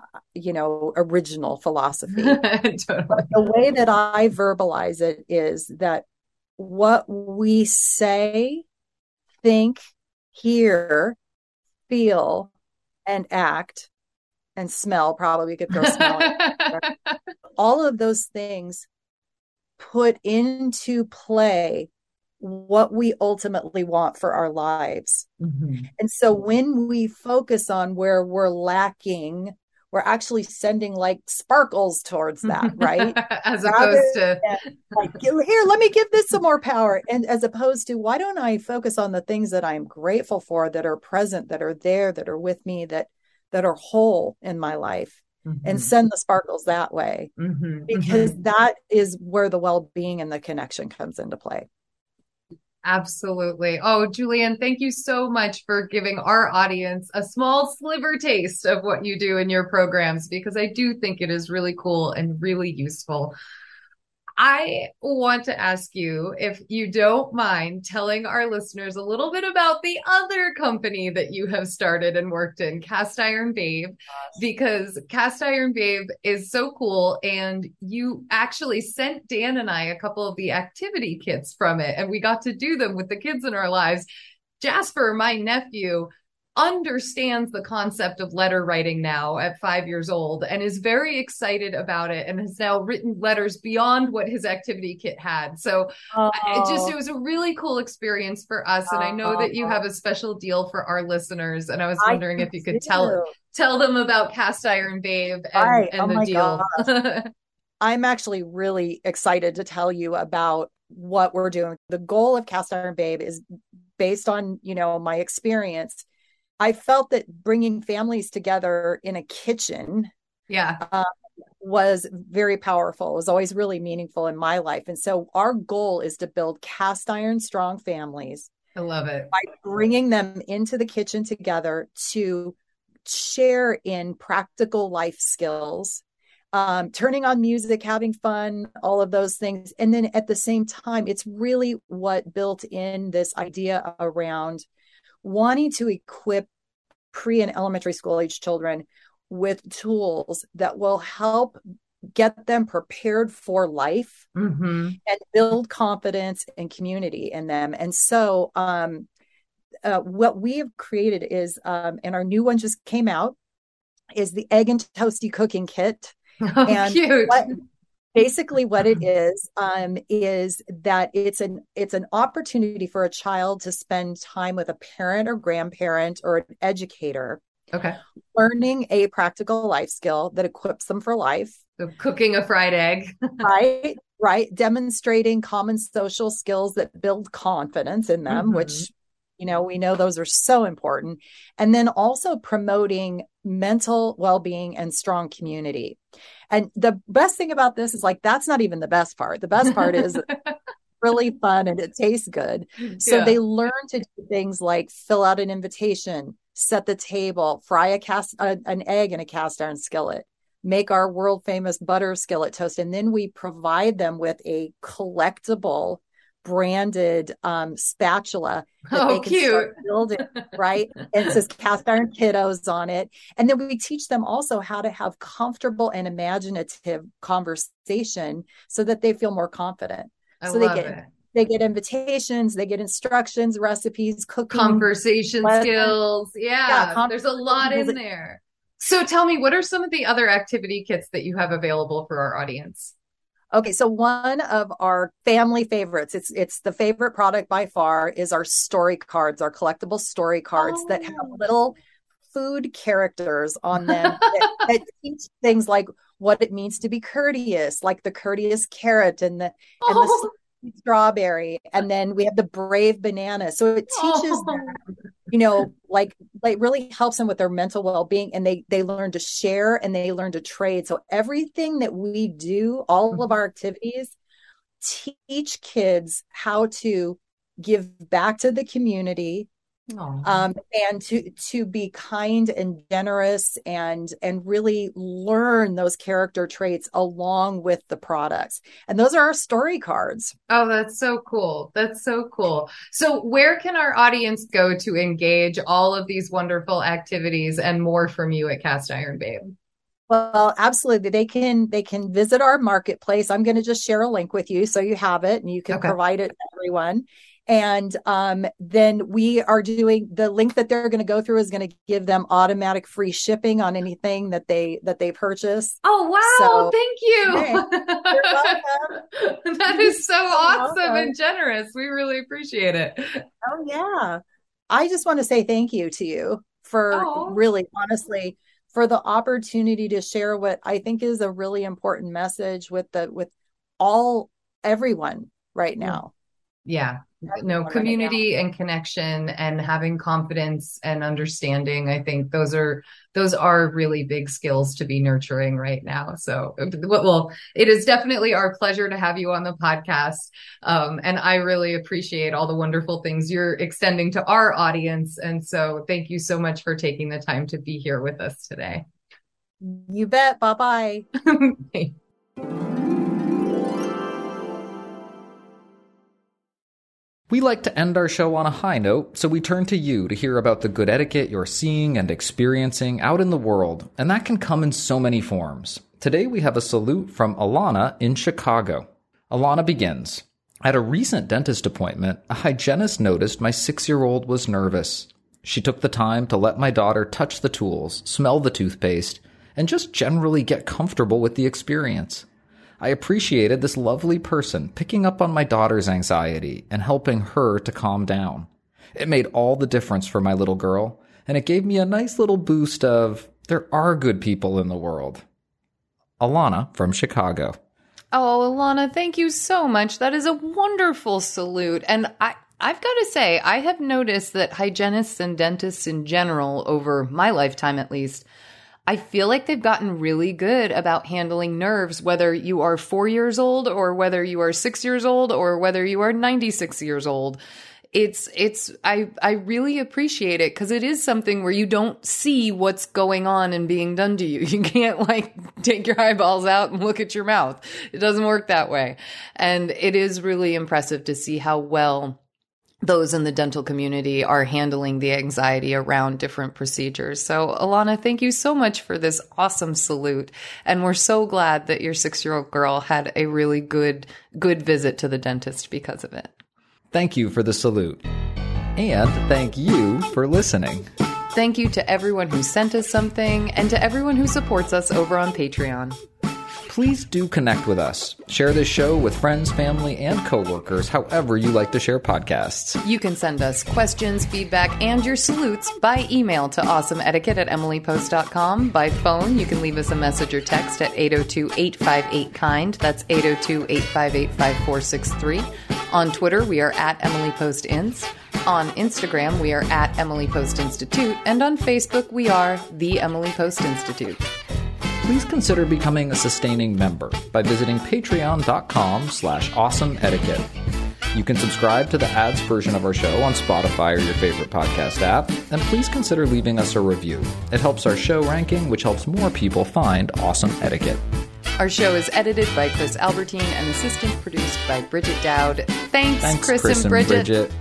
original philosophy. Totally. But the way that I verbalize it is that what we say, think, hear, feel, and act, and smell, probably we could throw smell in there. All of those things put into play what we ultimately want for our lives. And so when we focus on where we're lacking, we're actually sending like sparkles towards that, right? As opposed to like, here, let me give this some more power. And as opposed to, why don't I focus on the things that I'm grateful for, that are present, that are there, that are with me, that are whole in my life, and send the sparkles that way, because that is where the well-being and the connection comes into play. Absolutely. Oh, Julianne, thank you so much for giving our audience a small sliver taste of what you do in your programs, because I do think it is really cool and really useful. I want to ask you, if you don't mind telling our listeners a little bit about the other company that you have started and worked in, Cast Iron Babe, because Cast Iron Babe is so cool. And you actually sent Dan and I a couple of the activity kits from it, and we got to do them with the kids in our lives. Jasper, my nephew, understands the concept of letter writing now at 5 years old and is very excited about it, and has now written letters beyond what his activity kit had. So it was a really cool experience for us. And I know that you have a special deal for our listeners. And I was wondering if you could tell them about Cast Iron Babe and the deal. I'm actually really excited to tell you about what we're doing. The goal of Cast Iron Babe is based on, my experience. I felt that bringing families together in a kitchen was very powerful. It was always really meaningful in my life. And so our goal is to build cast iron strong families. I love it. By bringing them into the kitchen together to share in practical life skills, turning on music, having fun, all of those things. And then at the same time, it's really what built in this idea around wanting to equip pre and elementary school age children with tools that will help get them prepared for life and build confidence and community in them. And so what we have created is, and our new one just came out, is the Egg and Toasty Cooking Kit. Oh, and cute. Basically what it is that it's an opportunity for a child to spend time with a parent or grandparent or an educator, learning a practical life skill that equips them for life. So cooking a fried egg. right. Demonstrating common social skills that build confidence in them, which, we know those are so important. And then also promoting mental well-being and strong community. And the best thing about this is, like, that's not even the best part. The best part is really fun and it tastes good. So they learn to do things like fill out an invitation, set the table, fry an egg in a cast iron skillet, make our world famous butter skillet toast. And then we provide them with a collectible branded spatula that they can cute. start building, right? And it says Cast Iron Kiddos on it. And then we teach them also how to have comfortable and imaginative conversation so that they feel more confident. I so love they get invitations, they get instructions, recipes, cooking, conversation skills. Yeah, there's a lot in there. So tell me, what are some of the other activity kits that you have available for our audience? Okay, so one of our family favorites, it's the favorite product by far, is our story cards, our collectible story cards that have little food characters on them that teach things like what it means to be courteous, like the courteous carrot and the strawberry, and then we have the brave banana. So it teaches them, like really helps them with their mental well-being, and they learn to share and they learn to trade. So everything that we do, all of our activities, teach kids how to give back to the community, and to be kind and generous and really learn those character traits along with the products. And those are our story cards. Oh, that's so cool. That's so cool. So where can our audience go to engage all of these wonderful activities and more from you at Cast Iron Babe? Well, absolutely. They can visit our marketplace. I'm going to just share a link with you so you have it and you can provide it to everyone. And then we are doing the link that they're going to go through is going to give them automatic free shipping on anything that they purchase. Oh, wow. Thank you. Hey, you're welcome. That is so awesome and generous. We really appreciate it. Oh, yeah. I just want to say thank you to you for really, honestly, for the opportunity to share what I think is a really important message with everyone right now. Yeah. No, community and connection and having confidence and understanding. I think those are really big skills to be nurturing right now. So, well, it is definitely our pleasure to have you on the podcast. And I really appreciate all the wonderful things you're extending to our audience. And so thank you so much for taking the time to be here with us today. You bet. Bye-bye. We like to end our show on a high note, so we turn to you to hear about the good etiquette you're seeing and experiencing out in the world, and that can come in so many forms. Today we have a salute from Alana in Chicago. Alana begins, "At a recent dentist appointment, a hygienist noticed my 6-year-old was nervous. She took the time to let my daughter touch the tools, smell the toothpaste, and just generally get comfortable with the experience. I appreciated this lovely person picking up on my daughter's anxiety and helping her to calm down. It made all the difference for my little girl, and it gave me a nice little boost of, there are good people in the world." Alana from Chicago. Oh, Alana, thank you so much. That is a wonderful salute. And I've got to say, I have noticed that hygienists and dentists in general, over my lifetime at least, I feel like they've gotten really good about handling nerves, whether you are 4 years old or whether you are 6 years old or whether you are 96 years old. I really appreciate it because it is something where you don't see what's going on and being done to you. You can't take your eyeballs out and look at your mouth. It doesn't work that way. And it is really impressive to see how well those in the dental community are handling the anxiety around different procedures. So Alana, thank you so much for this awesome salute. And we're so glad that your 6-year-old girl had a really good visit to the dentist because of it. Thank you for the salute. And thank you for listening. Thank you to everyone who sent us something and to everyone who supports us over on Patreon. Please do connect with us. Share this show with friends, family, and coworkers, however you like to share podcasts. You can send us questions, feedback, and your salutes by email to awesomeetiquette@emilypost.com. By phone, you can leave us a message or text at 802-858-KIND. That's 802-858-5463. On Twitter, we are at EmilyPostInst. On Instagram, we are at Emily Post Institute. And on Facebook, we are The Emily Post Institute. Please consider becoming a sustaining member by visiting patreon.com/awesomeetiquette. You can subscribe to the ads version of our show on Spotify or your favorite podcast app, and please consider leaving us a review. It helps our show ranking, which helps more people find Awesome Etiquette. Our show is edited by Chris Albertine and assistant produced by Bridget Dowd. Thanks Chris and Bridget.